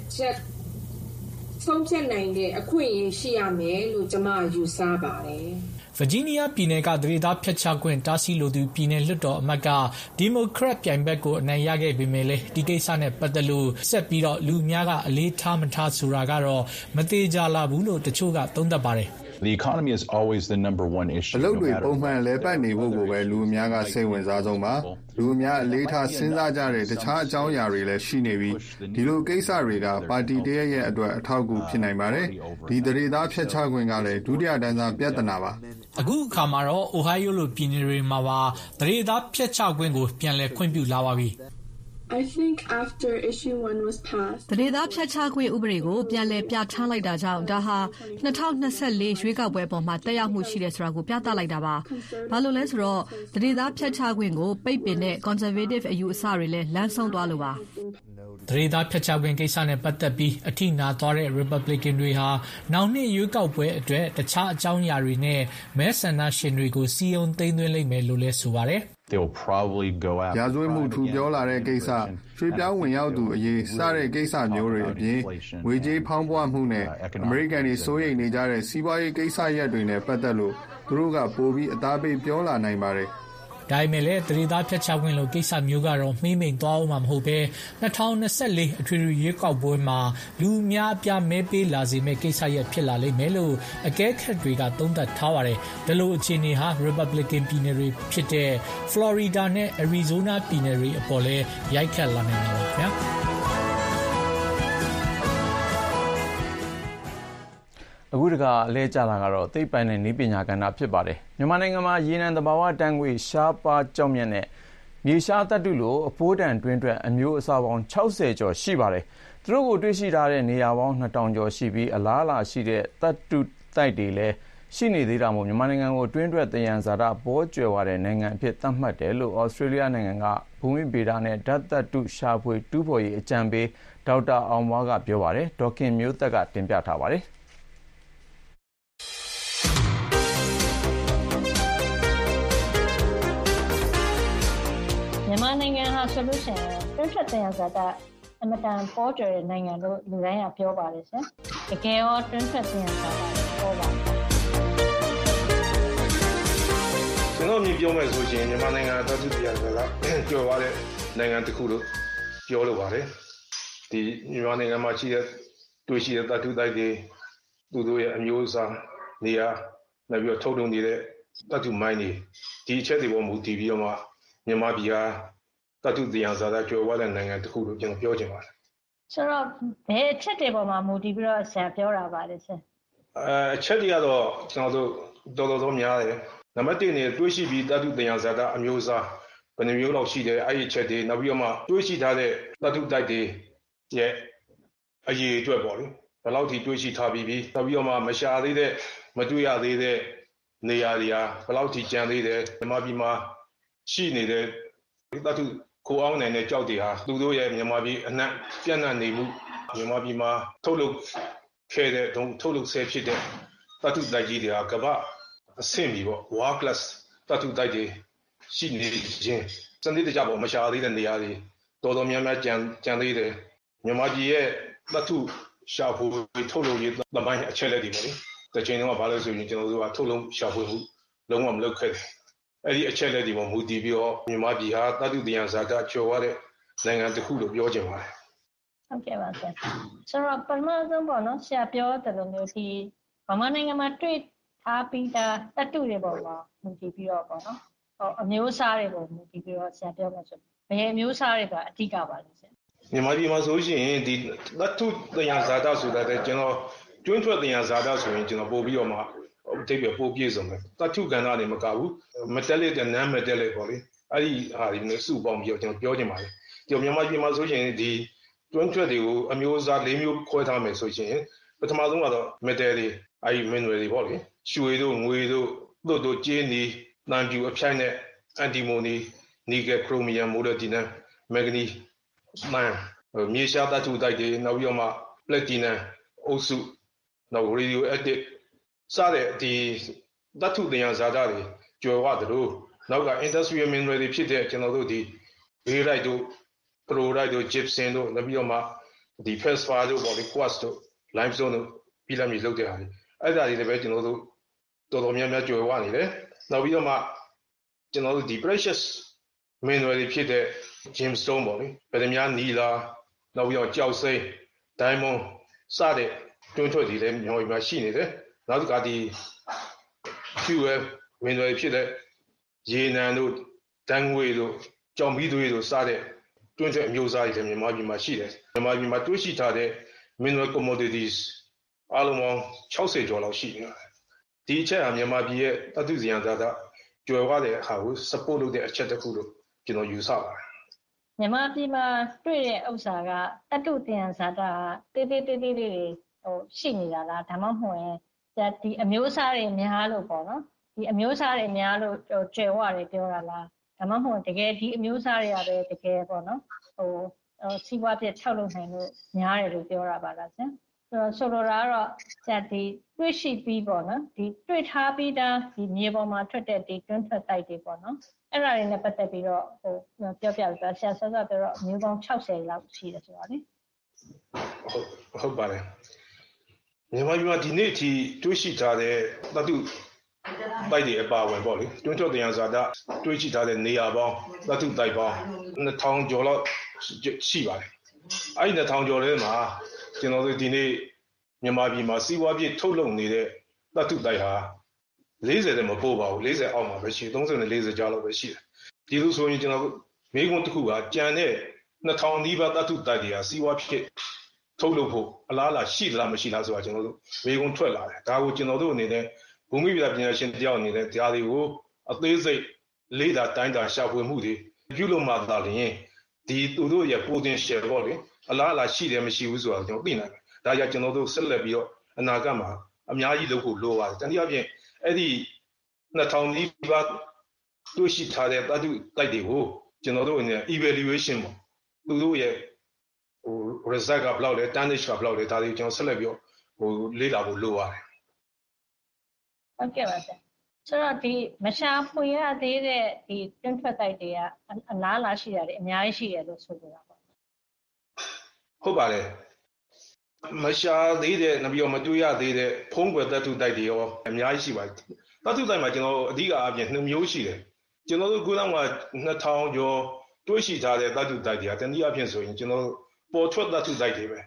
နိုင်တဲ့အခွင့်အရေးရှိရမယ်လို့ကျွန်မယူဆပါတယ် Virginia ပြည်နယ်ကသရေသားဖျက်ချခွင့်တားဆီးလိုသူပြည်နယ်လွှတ်တော်အမတ်ကဒီမိုကရက်ပြိုင်ဘက်ကိုအနိုင်ရခဲ့ပေမဲ့လည်းဒီကိစ္စနဲ့ပတ်သက်လို့ဆက်ပြီးတော့လူအများကအလေးထားမထားဆိုတာကတော့မသေးကြလာဘူးလို့တချို့ကသုံးသပ်ပါတယ် The economy is always the number one issue. အလုပ်တွေပုံမှန်လဲပတ်နေဖို့ကိုပဲလူအများကစိတ်ဝင်စားဆုံးပါလူအများအလေးထားစဉ်းစားကြတဲ့တခြားအကြောင်းအရာတွေလည်းရှိနေပြီးဒီလိုကိစ္စတွေကပါတီတရက်ရဲ့အတွက်အထောက်အကူဖြစ်နိုင်ပါတယ်ဒီသရေသားဖျက်ချခွင့်ကလည်းဒုတိယတန်းစားပြဿနာပါအခုအခါမှာတော့ Ohio လိုပြည်နယ်တွေမှာပါသရေသားဖျက်ချခွင့်ကိုပြန်လည်ခွင့်ပြုလာပါပြီ I think after issue 1 was passed သရေသားဖျက်ချခွင့်ဥပဒေကိုပြန်လည်ပြဋ္ဌာန်းလိုက်တာကြောင့်ဒါဟာ2024ရွေးကောက်ပွဲပေါ်မှာတက်ရောက်မှုရှိတယ်ဆိုတာကိုပြသလိုက်တာပါ။ဘာလို့လဲဆိုတော့သရေသားဖျက်ချခွင့်ကိုပိတ်ပင်တဲ့ conservative အယူအဆတွေလည်းလမ်းဆုံးသွားလို့ပါ။သရေသားဖျက်ချခွင့်ကိစ္စနဲ့ပတ်သက်ပြီးအထိနာသွားတဲ့ Republican တွေဟာနောက်နှစ်ရွေးကောက်ပွဲအတွက်တခြားအကြောင်းအရာတွေနဲ့မဲဆန္ဒရှင်တွေကိုစီယုံသိမ်းသွင်းလိမ့်မယ်လို့လည်းဆိုပါတယ်။ They will probably go out. ရာဇဝတ်မှုထူပြောလာတဲ့ကိစ္စရွှေပြောင်းဝင်ရောက်သူအရေးစတဲ့ကိစ္စမျိုးတွေအပြင်ငွေကြေးဖောင်းပွားမှုနဲ့အမေရိကန်တွေစိုးရိမ်နေကြတဲ့စီးပွားရေးကိစ္စရပ်တွေနဲ့ပတ်သက်လို့သူတို့ကပိုပြီးအသားပေးပြောလာနိုင်ပါတယ်ဒဒါပေမဲ့လည်းတရေသားဖျက်ချခွင့်လိုကိစ္စမျိုးကတော့မှိမ့်မိန်သွားအောင်မှာမဟုတ်ပဲ2024အထွေထွေရွေးကောက်ပွဲမှာလူအများအပြားမဲပေးလာစေမဲ့ကိစ္စရပ်ဖြစ်လာလိမ့်မယ်လို့အကဲခတ်တွေကသုံးသပ်ထားပါတယ်ဒီလိုအခြေအနေဟာ Republican ပြည်နယ်တွေဖြစ်တဲ့ Florida နဲ့ Arizona ပြည်နယ်တွေအပေါ်လဲရိုက်ခတ်လာနိုင်တယ်ခင်ဗျာအခုတကအလဲကျလာကတော့သိပ္ပံနဲ့နည်းပညာကဏ္ဍဖြစ်ပါတယ်မြန်မာနိုင်ငံမှာရေနံသဘာဝတန်းငွေရှားပါးကြောက်မြတ်နဲ့မြေရှားသတ္တုလိုအဖိုးတန်တွင်းထွက်အမျိုးအစားပေါင်း60ကျော်ရှိပါတယ်သူတို့ကိုတွေ့ရှိထားတဲ့နေရာပေါင်း2000ကျော်ရှိပြီးအလားအလာရှိတဲ့သတ္တုတိုက်တွေလည်းရှိနေသေးတာမို့မြန်မာနိုင်ငံကိုတွင်းထွက်သယံဇာတပေါ်ကျွယ်ဝတဲ့နိုင်ငံအဖြစ်သတ်မှတ်တယ်လို့ဩစတြေးလျနိုင်ငံကဘူမိဗေဒနဲ့ဓာတ်သတ္တုရှာဖွေတူးဖော်ရေးအကြံပေးဒေါက်တာအောင်မွားကပြောပါတယ်ဒေါက်ခင်မျိုးသက်ကတင်ပြထားပါတယ်မြန်မာနိုင်ငံဟာဆိုလို့ရှိရင်တွင်းထွက်သယံဇာတအမတန်ပေါ်ကျွယ်တဲ့နိုင်ငံလို့လူတိုင်းကပြောပါတယ်ရှင်တကယ်ရောတွင်းထွက်သယံဇာတပေါ်ပါကျွန်တော်မြင်ပြောမယ်ဆိုရင်မြန်မာနိုင်ငံသတ္တုသယံဇာတကျော်သွားတဲ့နိုင်ငံတစ်ခုလို့ပြောလို့ပါတယ်ဒီမြန်မာနိုင်ငံမှာရှိတဲ့တွေ့ရှိတဲ့သတ္တုတိုက်တွေသူတို့ရဲ့အမျိုးအစားနေရာနောက်ပြီးတော့ထုတ်လုပ်နေတဲ့သတ္တုမိုင်းတွေဒီအချက်တွေပေါ်မူတည်ပြီးတော့မှမြန်မာပြည်ဟာသတ္တုသယံဇာတကျော်ဝါတဲ့နိုင်ငံတစ်ခုလို့ကျွန်တော်ပြောချင်ပါတယ်ဆိုတော့ဘယ်အချက်တွေပေါ်မှာမူတည်ပြီးတော့ဆရာပြောတာပါလဲရှင်အချက်တွေကတော့ကျွန်တော်တို့တော်တော်များတယ်နံပါတ်1နေတွေးရှိပြီးသတ္တုသယံဇာတအမျိုးအစားဘယ်နှမျိုးလောက်ရှိတယ်အဲ့ဒီအချက်တွေနောက်ပြီးတော့မှတွေးရှိထားတဲ့သတ္တုတိုက်တွေရဲ့အရေးအတွက်ပေါ့လေဘယ်လောက်ထိတွေးရှိထားပြီးနောက်ပြီးတော့မှမရှာသေးတဲ့မတွေ့ရသေးတဲ့နေရာတွေဟာဘယ်လောက်ထိကျန်သေးတယ်မြန်မာပြည်မှာရှိနေတဲ့သတ္တုခိုးအောင်နိုင်တဲ့ကြောက်တွေဟာသူတို့ရဲ့မြန်မာပြည်အနှံ့ပြန့်နှံ့နေမှုမြန်မာပြည်မှာထုတ်လုပ်ခဲ့တဲ့ထုတ်လုပ်ဆဲဖြစ်တဲ့သတ္တုတိုက်ကြီးတွေကကမ္ဘာအဆင့်ပြီးပေါ့ world class သတ္တုတိုက်တွေရှိနေခြင်းစနစ်တကျပေါ့မရှာသေးတဲ့နေရာတွေတော်တော်များများကြံသေးတယ်မြန်မာပြည်ရဲ့သတ္တုရှာဖွေထုတ်လုပ်ရေးသမိုင်းအချက်လက်တွေပေါ့လေတစ်ချိန်လုံးကဘာလို့ဆိုရင်ကျွန်တော်တို့ကထုတ်လုပ်ရှာဖွေမှုလုံးဝမလုပ်ခဲ့ဘူးအဲ့ဒီအချက်လက်တွေပေါ်မူတည်ပြီးတော့မြန်မာပြည်ဟာသတ္တုသယံဇာတကျော်ဝတဲ့နိုင်ငံတစ်ခုလို့ပြောချင်ပါတယ်ဟုတ်ကဲ့ပါဆရာဆိုတော့ပထမဆုံးပေါ့နော်ဆရာပြောတယ်လို့မျိုးဒီဗမာနိုင်ငံမှာတွေ့ထားပြီးသားသတ္တုတွေပေါ်မှာမူတည်ပြီးတော့ပေါ့နော်အမျိုးအစားတွေပေါ်မူတည်ပြီးတော့ဆရာပြောမှဆိုဘယ်အမျိုးအစားတွေကအဓိကပါလဲဆရာမြန်မာပြည်မှာဆိုရင်ဒီသတ္တုသယံဇာတဆိုတာတဲ့ကျွန်တော်ကျွန်းထွက်သယံဇာတဆိုရင်ကျွန်တော်ပို့ပြီးတော့မှအတိတ်ပဲပို့ပြည့်စုံတယ်သတ္တုကဏ္ဍတွေမကဘူး metallic နဲ့ non metallic ပေါ့လေအဲ့ဒီဟာတွေနဲ့စုပေါင်းပြီးတော့ကျွန်တော်ပြောချင်ပါတယ်ဒီမြန်မာပြည်မှာဆိုရင်ဒီကျွန်းထွက်တွေကိုအမျိုးအစား၄မျိုးခွဲထားမယ်ဆိုရင်ပထမဆုံးကတော့ metal တွေအဲ့ဒီ mineral တွေပေါ့လေရွှေတို့ငွေတို့လွတ်တို့ကြေးနီတန်ပြူအဖြိုက်နဲ့ antimony nickel chromium molybdenum manganese မြေရှားသတ္တုတိုက်တွေနောက်ပြီးတော့မှ platinum အုပ်စုနောက် radioactive စတဲ့ဒီသတ္တုသယံဇာတတွေကျော်ဝသလိုနောက်က industrial mineral တွေဖြစ်တဲ့ကျွန်တော်တို့ဒီ barite တို့ chlorite တို့ gypsum တို့နောက်ပြီးတော့မှဒီ phosphate တို့ပေါ့လေ quartz တို့ limestone တို့ပြီးလာမြည်လုပ်တဲ့ဟာတွေအဲ့ဒါတွေလည်းပဲကျွန်တော်တို့တော်တော်များများကျော်ဝနေတယ်နောက်ပြီးတော့မှကျွန်တော်တို့ဒီ precious mineral တွေဖြစ်တဲ့ gemstone ပေါ့လေဗဒမြားနီလာနောက်ပြီးတော့ကြောက်စိမ်း diamond စတဲ့တွန်းထွက်တွေလည်းမြန်မာပြည်မှာရှိနေတယ်နောက်တစ်ခါဒီ fuel mineral ဖြစ်တဲ့ရေနံတို့ဓာတ်ငွေတို့ကြောင်မီးသွေးတို့စတဲ့တွန်းထွက်အမျိုးအစားတွေလည်းမြန်မာပြည်မှာရှိတယ်မြန်မာပြည်မှာတွေ့ရှိထားတဲ့ mineral commodities အားလုံးပေါင်း60ကျော်လောက်ရှိနေတယ်ဒီအချက်ဟာမြန်မာပြည်ရဲ့သတ္တုဇာတကျွယ်ဝတဲ့အခါကို support လုပ်တဲ့အချက်တစ်ခုလို့ကျွန်တော်ယူဆပါတယ်မြန်မာပြည်မှာတွေ့တဲ့ဥစ္စာကသတ္တုသယံဇာတတေးသေးလေးရှိနေတာလားဒါမှမဟုတ်ရင်ဒီအမျိုးအစားတွေများလို့ပေါ့နော်ဒီအမျိုးအစားတွေများလို့ကျွယ်ဝတယ်ပြောတာလားဒါမှမဟုတ်တကယ်ဒီအမျိုးအစားတွေကပဲတကယ်ပေါ့နော်စီးပွားပြထုတ်လုပ်နိုင်လို့များတယ်လို့ပြောတာပါလားဆင်ဆိုလိုတာကတော့ဒီတွေ့ရှိပြီးပေါ့နော်ဒီတွေ့ထားပြီးသားဒီမြေပေါ်မှာထွက်တဲ့ဒီတွန်းထွက်တိုက်တွေပေါ့နော်အဲ့ဒါတွေနဲ့ပတ်သက်ပြီးတော့ပြောပြလို့ဆရာဆောပြောတော့မျိုးပေါင်း60လောက်ရှိတယ်ဆိုတော့လေဟုတ်ပါတယ်မြန်မာပြည်မှာဒီနေ့အထိတွေ့ရှိထားတဲ့သတ္တုတိုက်တွေအပါဝင်ပေါ့လေတွင်းထွက်တရားဇာတာတွေးကြည့်ထားတဲ့နေရာပေါင်းသတ္တုတိုက်ပေါင်း2000ကျော်လောက်ရှိပါတယ်အဲ့ဒီ2000ကျော်ထဲမှာကျွန်တော်တို့ဒီနေ့မြန်မာပြည်မှာစီးပွားဖြစ်ထုတ်လုပ်နေတဲ့သတ္တုတိုက်ဟာ40တဲ့မပို့ပါဘူး40အောက်မှာပဲရှိ30နဲ့40ကျော်လောက်ပဲရှိတယ်ဒီလိုဆိုရင်ကျွန်တော်မိကုန်းတစ်ခုကကြံတဲ့2000နီးပါးသတ္တုတိုက်တွေဟာစီးပွားဖြစ်ထုတ်လုပ်ဖို့အလားအလာရှိသလားမရှိလားဆိုတာကျွန်တော်တို့မိကုန်းထွက်လာတယ်ဒါကိုကျွန်တော်တို့အနေနဲ့ဘူမိဗေဒပညာရှင်တယောက်အနေနဲ့ဒါတွေကိုအသေးစိတ်လေးတာတိုင်းတာရှာဖွေမှုတွေပြုလုပ်မှသာလျှင်ဒီသူတို့ရဲ့ potential ပေါ့လေအလားအလာရှိတယ်မရှိဘူးဆိုတာကျွန်တော်သိနိုင်တယ်ဒါကြောင့်ကျွန်တော်တို့ဆက်လက်ပြီးတော့အနာဂတ်မှာအများကြီးလုပ်ဖို့လိုပါတယ်တနည်းအားဖြင့်အဲ့ဒီ2000နီးပါးတွေ့ရှိထားတဲ့သတ္တုတိုက်တွေကိုကျွန်တော်တို့အနေနဲ့ evaluation ပေါ့သူတို့ရဲ့result ကဘယ်လောက်လဲ tonnage ကဘယ်လောက်လဲဒါတွေကိုကျွန်တော်ဆက်လက်ပြီးတော့လေ့လာဖို့လိုပါတယ်ဟုတ်ကဲ့ပါဆရာဆိုတော့ဒီမရှာဖွေရသေးတဲ့ဒီတွင်းထွက်တိုက်တွေကအလားအလာရှိရတယ်အများကြီးရှိတယ်လို့ဆိုကြတာပေါ့ဟုတ်ပါတယ်မရှာသေးတဲ့နောက်ပြီးတော့မတွေ့ရသေးတဲ့ဖုံးကွယ်သတ္တုတိုက်တွေရောအများကြီးရှိပါတယ်သတ္တုတိုက်မှာကျွန်တော်အဓိကအပြင်2မျိုးရှိတယ်ကျွန်တော်တို့ခုနက2000ကျော်တွေ့ရှိထားတဲ့သတ္တုတိုက်တွေကတနည်းအားဖြင့်ဆိုရင်ကျွန်တော်ပေါ်ထွက်သတ္တုတိုက်တွေပဲ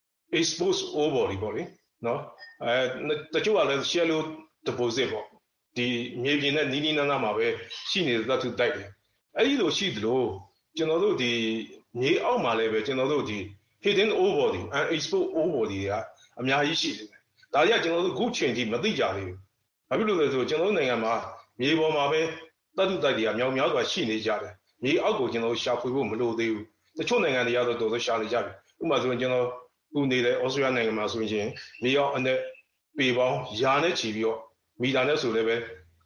expose ore body ပေါ့လေနော်တချို့ကလည်း shallow deposit ပေါ့ဒီမြေပြင်နဲ့နီးနီးနားနားမှာပဲရှိနေတဲ့သတ္တုတိုက်တွေအဲ့ဒီလိုရှိသလိုကျွန်တော်တို့ဒီမြေအောက်မှာလည်းပဲကျွန်တော်တို့ဒီ hidden ore body and exposed ore body တွေကအများကြီးရှိတယ်ဒါတွေကကျွန်တော်တို့ခုချိန်ထိမသိကြသေးဘူးဘာဖြစ်လို့လဲဆိုကျွန်တော်တို့နိုင်ငံမှာမြေပေါ်မှာပဲသတ္တုတိုက်တွေကမြောက်များစွာရှိနေကြတယ်မြေအောက်ကိုကျွန်တော်တို့ရှာဖွေဖို့မလိုသေးဘူးတချို့နိုင်ငံတွေကတော့တော်တော်ရှာနေကြပြီဥပမာဆိုရင်ကျွန်တော်ခုနေတဲ့ဩစတြေးလျနိုင်ငံမှာဆိုရင်မြေအောက်အနဲ့ပေပေါင်းရာနဲ့ချီပြီးတော့မီတာနဲ့ဆိုလည်းပဲ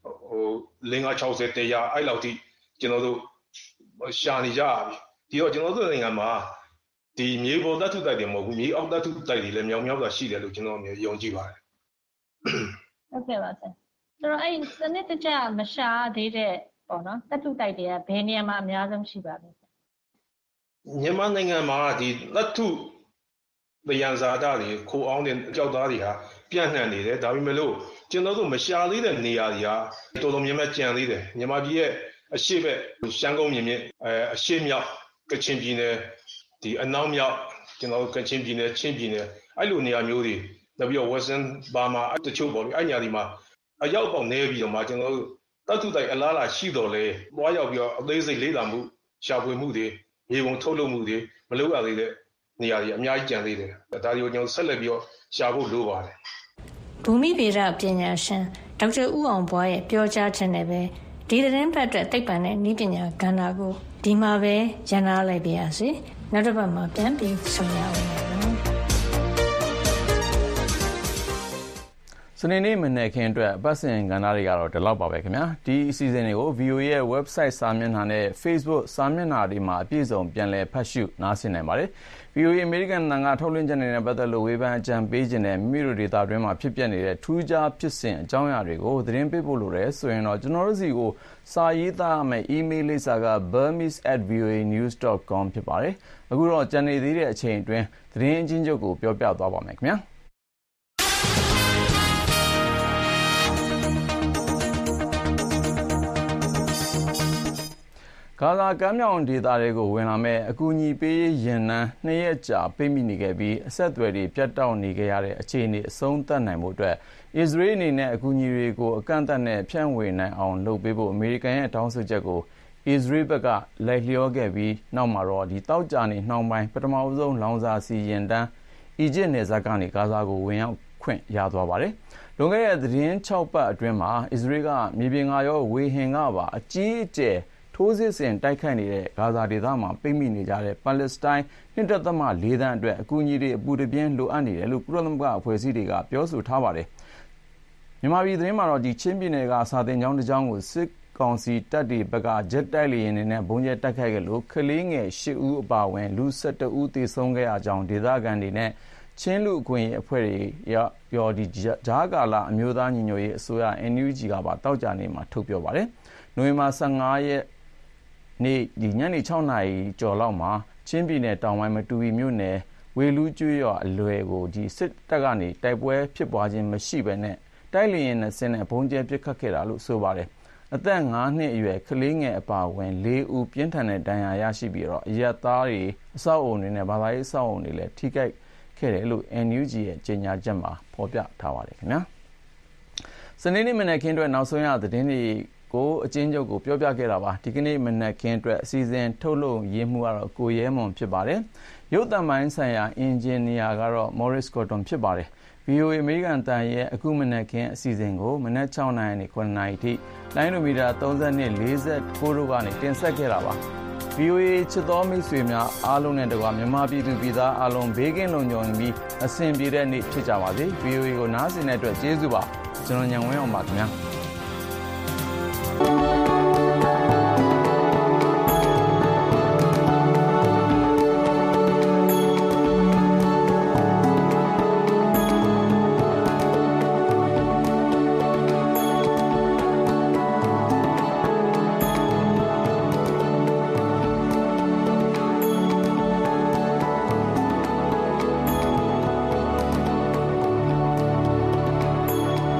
560 100အဲ့လောက်ထိကျွန်တော်တို့ရှာနေကြပြီဒီတော့ကျွန်တော်တို့နိုင်ငံမှာဒီမြေပေါ်သတ္တုတိုက်တွေမဟုတ်ဘူးမြေအောက်သတ္တုတိုက်တွေလည်းမြောက်များစွာရှိတယ်လို့ကျွန်တော်ယုံကြည်ပါတယ်ဟုတ်ကဲ့ပါဆရာဆိုတော့အဲ့စနစ်တကျမရှာသေးတဲ့ပေါ့နော်သတ္တုတိုက်တွေကဘယ်နေရာမှာအများဆုံးရှိပါလဲမြန်မာနိုင်ငံမှာဒီသတ္တုပယံဇာတတွေခိုအောင်တဲ့ကြောက်သားတွေဟာပြန့်နှံ့နေတယ်ဒါပေမဲ့လို့ကျွန်တော်တို့မရှာသေးတဲ့နေရာတွေကတော်တော်များများကျန်သေးတယ်မြန်မာပြည်ရဲ့အရှေ့ဘက်ရှမ်းကုန်းမြင့်အရှေ့မြောက်ကချင်ပြည်နယ်ဒီအနောက်မြောက်ကျွန်တော်တို့ကချင်ပြည်နယ်ချင်းပြည်နယ်အဲ့လိုနေရာမျိုးတွေနောက်ပြီးတော့ Western Burma တချို့ပေါ့လေအဲ့နေရာဒီမှာအရောက်ပေါက်နေပြီးတော့မှကျွန်တော်တို့သတ္တုတိုက်အလားအလာရှိတော်လဲတွားရောက်ပြီးတော့အသေးစိတ်လေ့လာမှုရှာဖွေမှုတွေမြေပုံထုတ်လုပ်မှုတွေမလုပ်ရသေးတဲ့နေရာတွေအများကြီးကျန်သေးတယ်ဒါတွေကိုကျွန်တော်ဆက်လက်ပြီးတော့ရှာဖို့လိုပါတယ်ဘူမိဗေဒပညာရှင်ဒေါက်တာဦးအောင်ဘွားရဲ့ပြောကြားချက်နဲ့ပဲဒီသတင်းပတ်အတွက်သိပ္ပံနဲ့နည်းပညာကဏ္ဍကိုဒီမှာပဲရန်နာလိုက်ပါရစေနောက်တစ်ပတ်မှာပြန်ပြီးဆုံရအောင်စနေနေ့မနေ့ခင်းအတွက်ပတ်စင်ကဏ္ဍတွေကတော့ဒီလောက်ပါပဲခင်ဗျာဒီအစီအစဉ်တွေကို VOA ရဲ့ website စာမျက်နှာနဲ့ Facebook စာမျက်နှာတွေမှာအပြည့်စုံပြန်လည်ဖတ်ရှုနားဆင်နိုင်ပါတယ် VOA American တန်ကထုတ်လွှင့်ချက်တွေနဲ့ပတ်သက်လို့ဝေဖန်အကြံပေးခြင်းနဲ့မိမိတို့ဒေတာတွင်းမှာဖြစ်ပျက်နေတဲ့ထူးခြားဖြစ်စဉ်အကြောင်းအရာတွေကိုသတင်းပေးဖို့လိုတယ်ဆိုရင်တော့ကျွန်တော်တို့စီကိုစာရေးသားရမယ့် email လိပ်စာက burmese@voanews.com ဖြစ်ပါတယ်အခုတော့ကြံနေသေးတဲ့အချိန်အတွင်းသတင်းအချင်းချုပ်ကိုပြောပြသွားပါမယ်ခင်ဗျာဂါဇာကမ်းမြောင်ဒေသတွေကိုဝင်လာမဲ့အကူအညီပေးရေးယာဉ်တန်း2ရက်ကြာပိတ်မိနေခဲ့ပြီးအဆက်အသွယ်တွေပြတ်တောက်နေခဲ့ရတဲ့အခြေအနေအဆုံးသတ်နိုင်မှုအတွက်အစ္စရေးအနေနဲ့အကူအညီတွေကိုအကန့်အသတ်နဲ့ဖြန့်ဝေနိုင်အောင်လုပ်ပေးဖို့အမေရိကန်ရဲ့တောင်းဆိုချက်ကိုအစ္စရေးဘက်ကလိုက်လျောခဲ့ပြီးနောက်မှာတော့တောက်ကြနေနှောင်းပိုင်းပထမဆုံးလောင်စာဆီယာဉ်တန်းအီဂျစ်နယ်စပ်ကနေဂါဇာကိုဝင်ရောက်ခွင့်ရသွားပါတယ်။လွန်ခဲ့တဲ့သတင်း6ပတ်အတွင်းမှာအစ္စရေးကမြေပြင်ကရောဝေဟင်ကပါအကြီးအကျယ်ထိုးစစ်ဆင်တိုက်ခိုက်နေတဲ့ဂါဇာဒေသမှာပိတ်မိနေကြတဲ့ပါလက်စတိုင်း 2.4 သန်းအတွက်အကူအညီတွေအပူတပြင်းလိုအပ်နေတယ်လို့ကုလသမဂ္ဂအဖွဲ့အစည်းတွေကပြောဆိုထားပါတယ်။မြန်မာပြည်သတင်းမှာတော့ချင်းပြည်နယ်ကစာသင်ကျောင်းတစ်ကျောင်းကိုစစ်ကောင်စီတပ်တွေဘက်ကဂျက်တိုက်လေယာဉ်တွေနဲ့ဘုံကျဲတိုက်ခိုက်ခဲ့လို့ကလေးငယ်8ဦးအပါအဝင်လူ12ဦးသေဆုံးခဲ့ရကြောင်းဒေသခံတွေနဲ့ချင်းလူအခွင့်အရေးအဖွဲ့တွေရောဂျာကာလာအမျိုးသားညီညွတ်ရေးအစိုးရ NUG ကပါတောက်ကြနေမှာထုတ်ပြောပါတယ်။နိုဝင်ဘာ15ရက်နေ့ညနေ6နာရီကျော်လောက်မှာချင်းပြည်နယ်တောင်ပိုင်းမတူပီမြို့နယ်ဝေလူးကျွေးရွာအလွယ်ကိုစစ်တပ်ကနေတိုက်ပွဲဖြစ်ပွားခြင်းမရှိဘဲနဲ့တိုက်လေယာဉ်2စင်းနဲ့ဘုံကျဲပစ်ခတ်ခဲ့တာလို့ဆိုပါတယ်အသက်9နှစ်အရွယ်ကလေးငယ်အပါအဝင်4ဦးပြင်းထန်တဲ့ဒဏ်ရာရရှိပြီးတော့အရက်သားတွေအဆောက်အုံတွေနဲ့ဘာသာရေးအဆောက်အုံတွေလည်းထိခိုက်ခဲ့တယ်လို့ NUG ရဲ့ကြေညာချက်မှာဖော်ပြထားပါတယ်ခင်ဗျာစနေနေ့မနက်ခင်းအတွက်နောက်ဆုံးရသတင်းတွေကိုအချင်းချုပ်ကိုပြောပြခဲ့တာပါဒီကနေ့မနက်ခင်းအတွက်အစီအစဉ်ထုတ်လုပ်ရေးမှုကတော့ကိုရဲမွန်ဖြစ်ပါတယ်ရုပ်သံပိုင်းဆိုင်ရာအင်ဂျင်နီယာကတော့ Morris Cotton ဖြစ်ပါတယ် VOA အမေရိကန်တန်ရဲ့အခုမနက်ခင်းအစီအစဉ်ကိုမနက်6နာရီနဲ့9နာရီထိလိုင်းဒိုမီတာ30နဲ့49တို့ကနေတင်ဆက်ခဲ့တာပါ VOA ချစ်တော်မိတ်ဆွေများအားလုံးနဲ့တကွာမြန်မာပြည်သူပြည်သားအားလုံးဘေးကင်းလုံခြုံပြီးအဆင်ပြေတဲ့နေ့ဖြစ်ကြပါစေ VOA ကိုနားဆင်တဲ့အတွက်ကျေးဇူးပါကျွန်တော်ညံဝင်းအောင်ပါခင်ဗျာ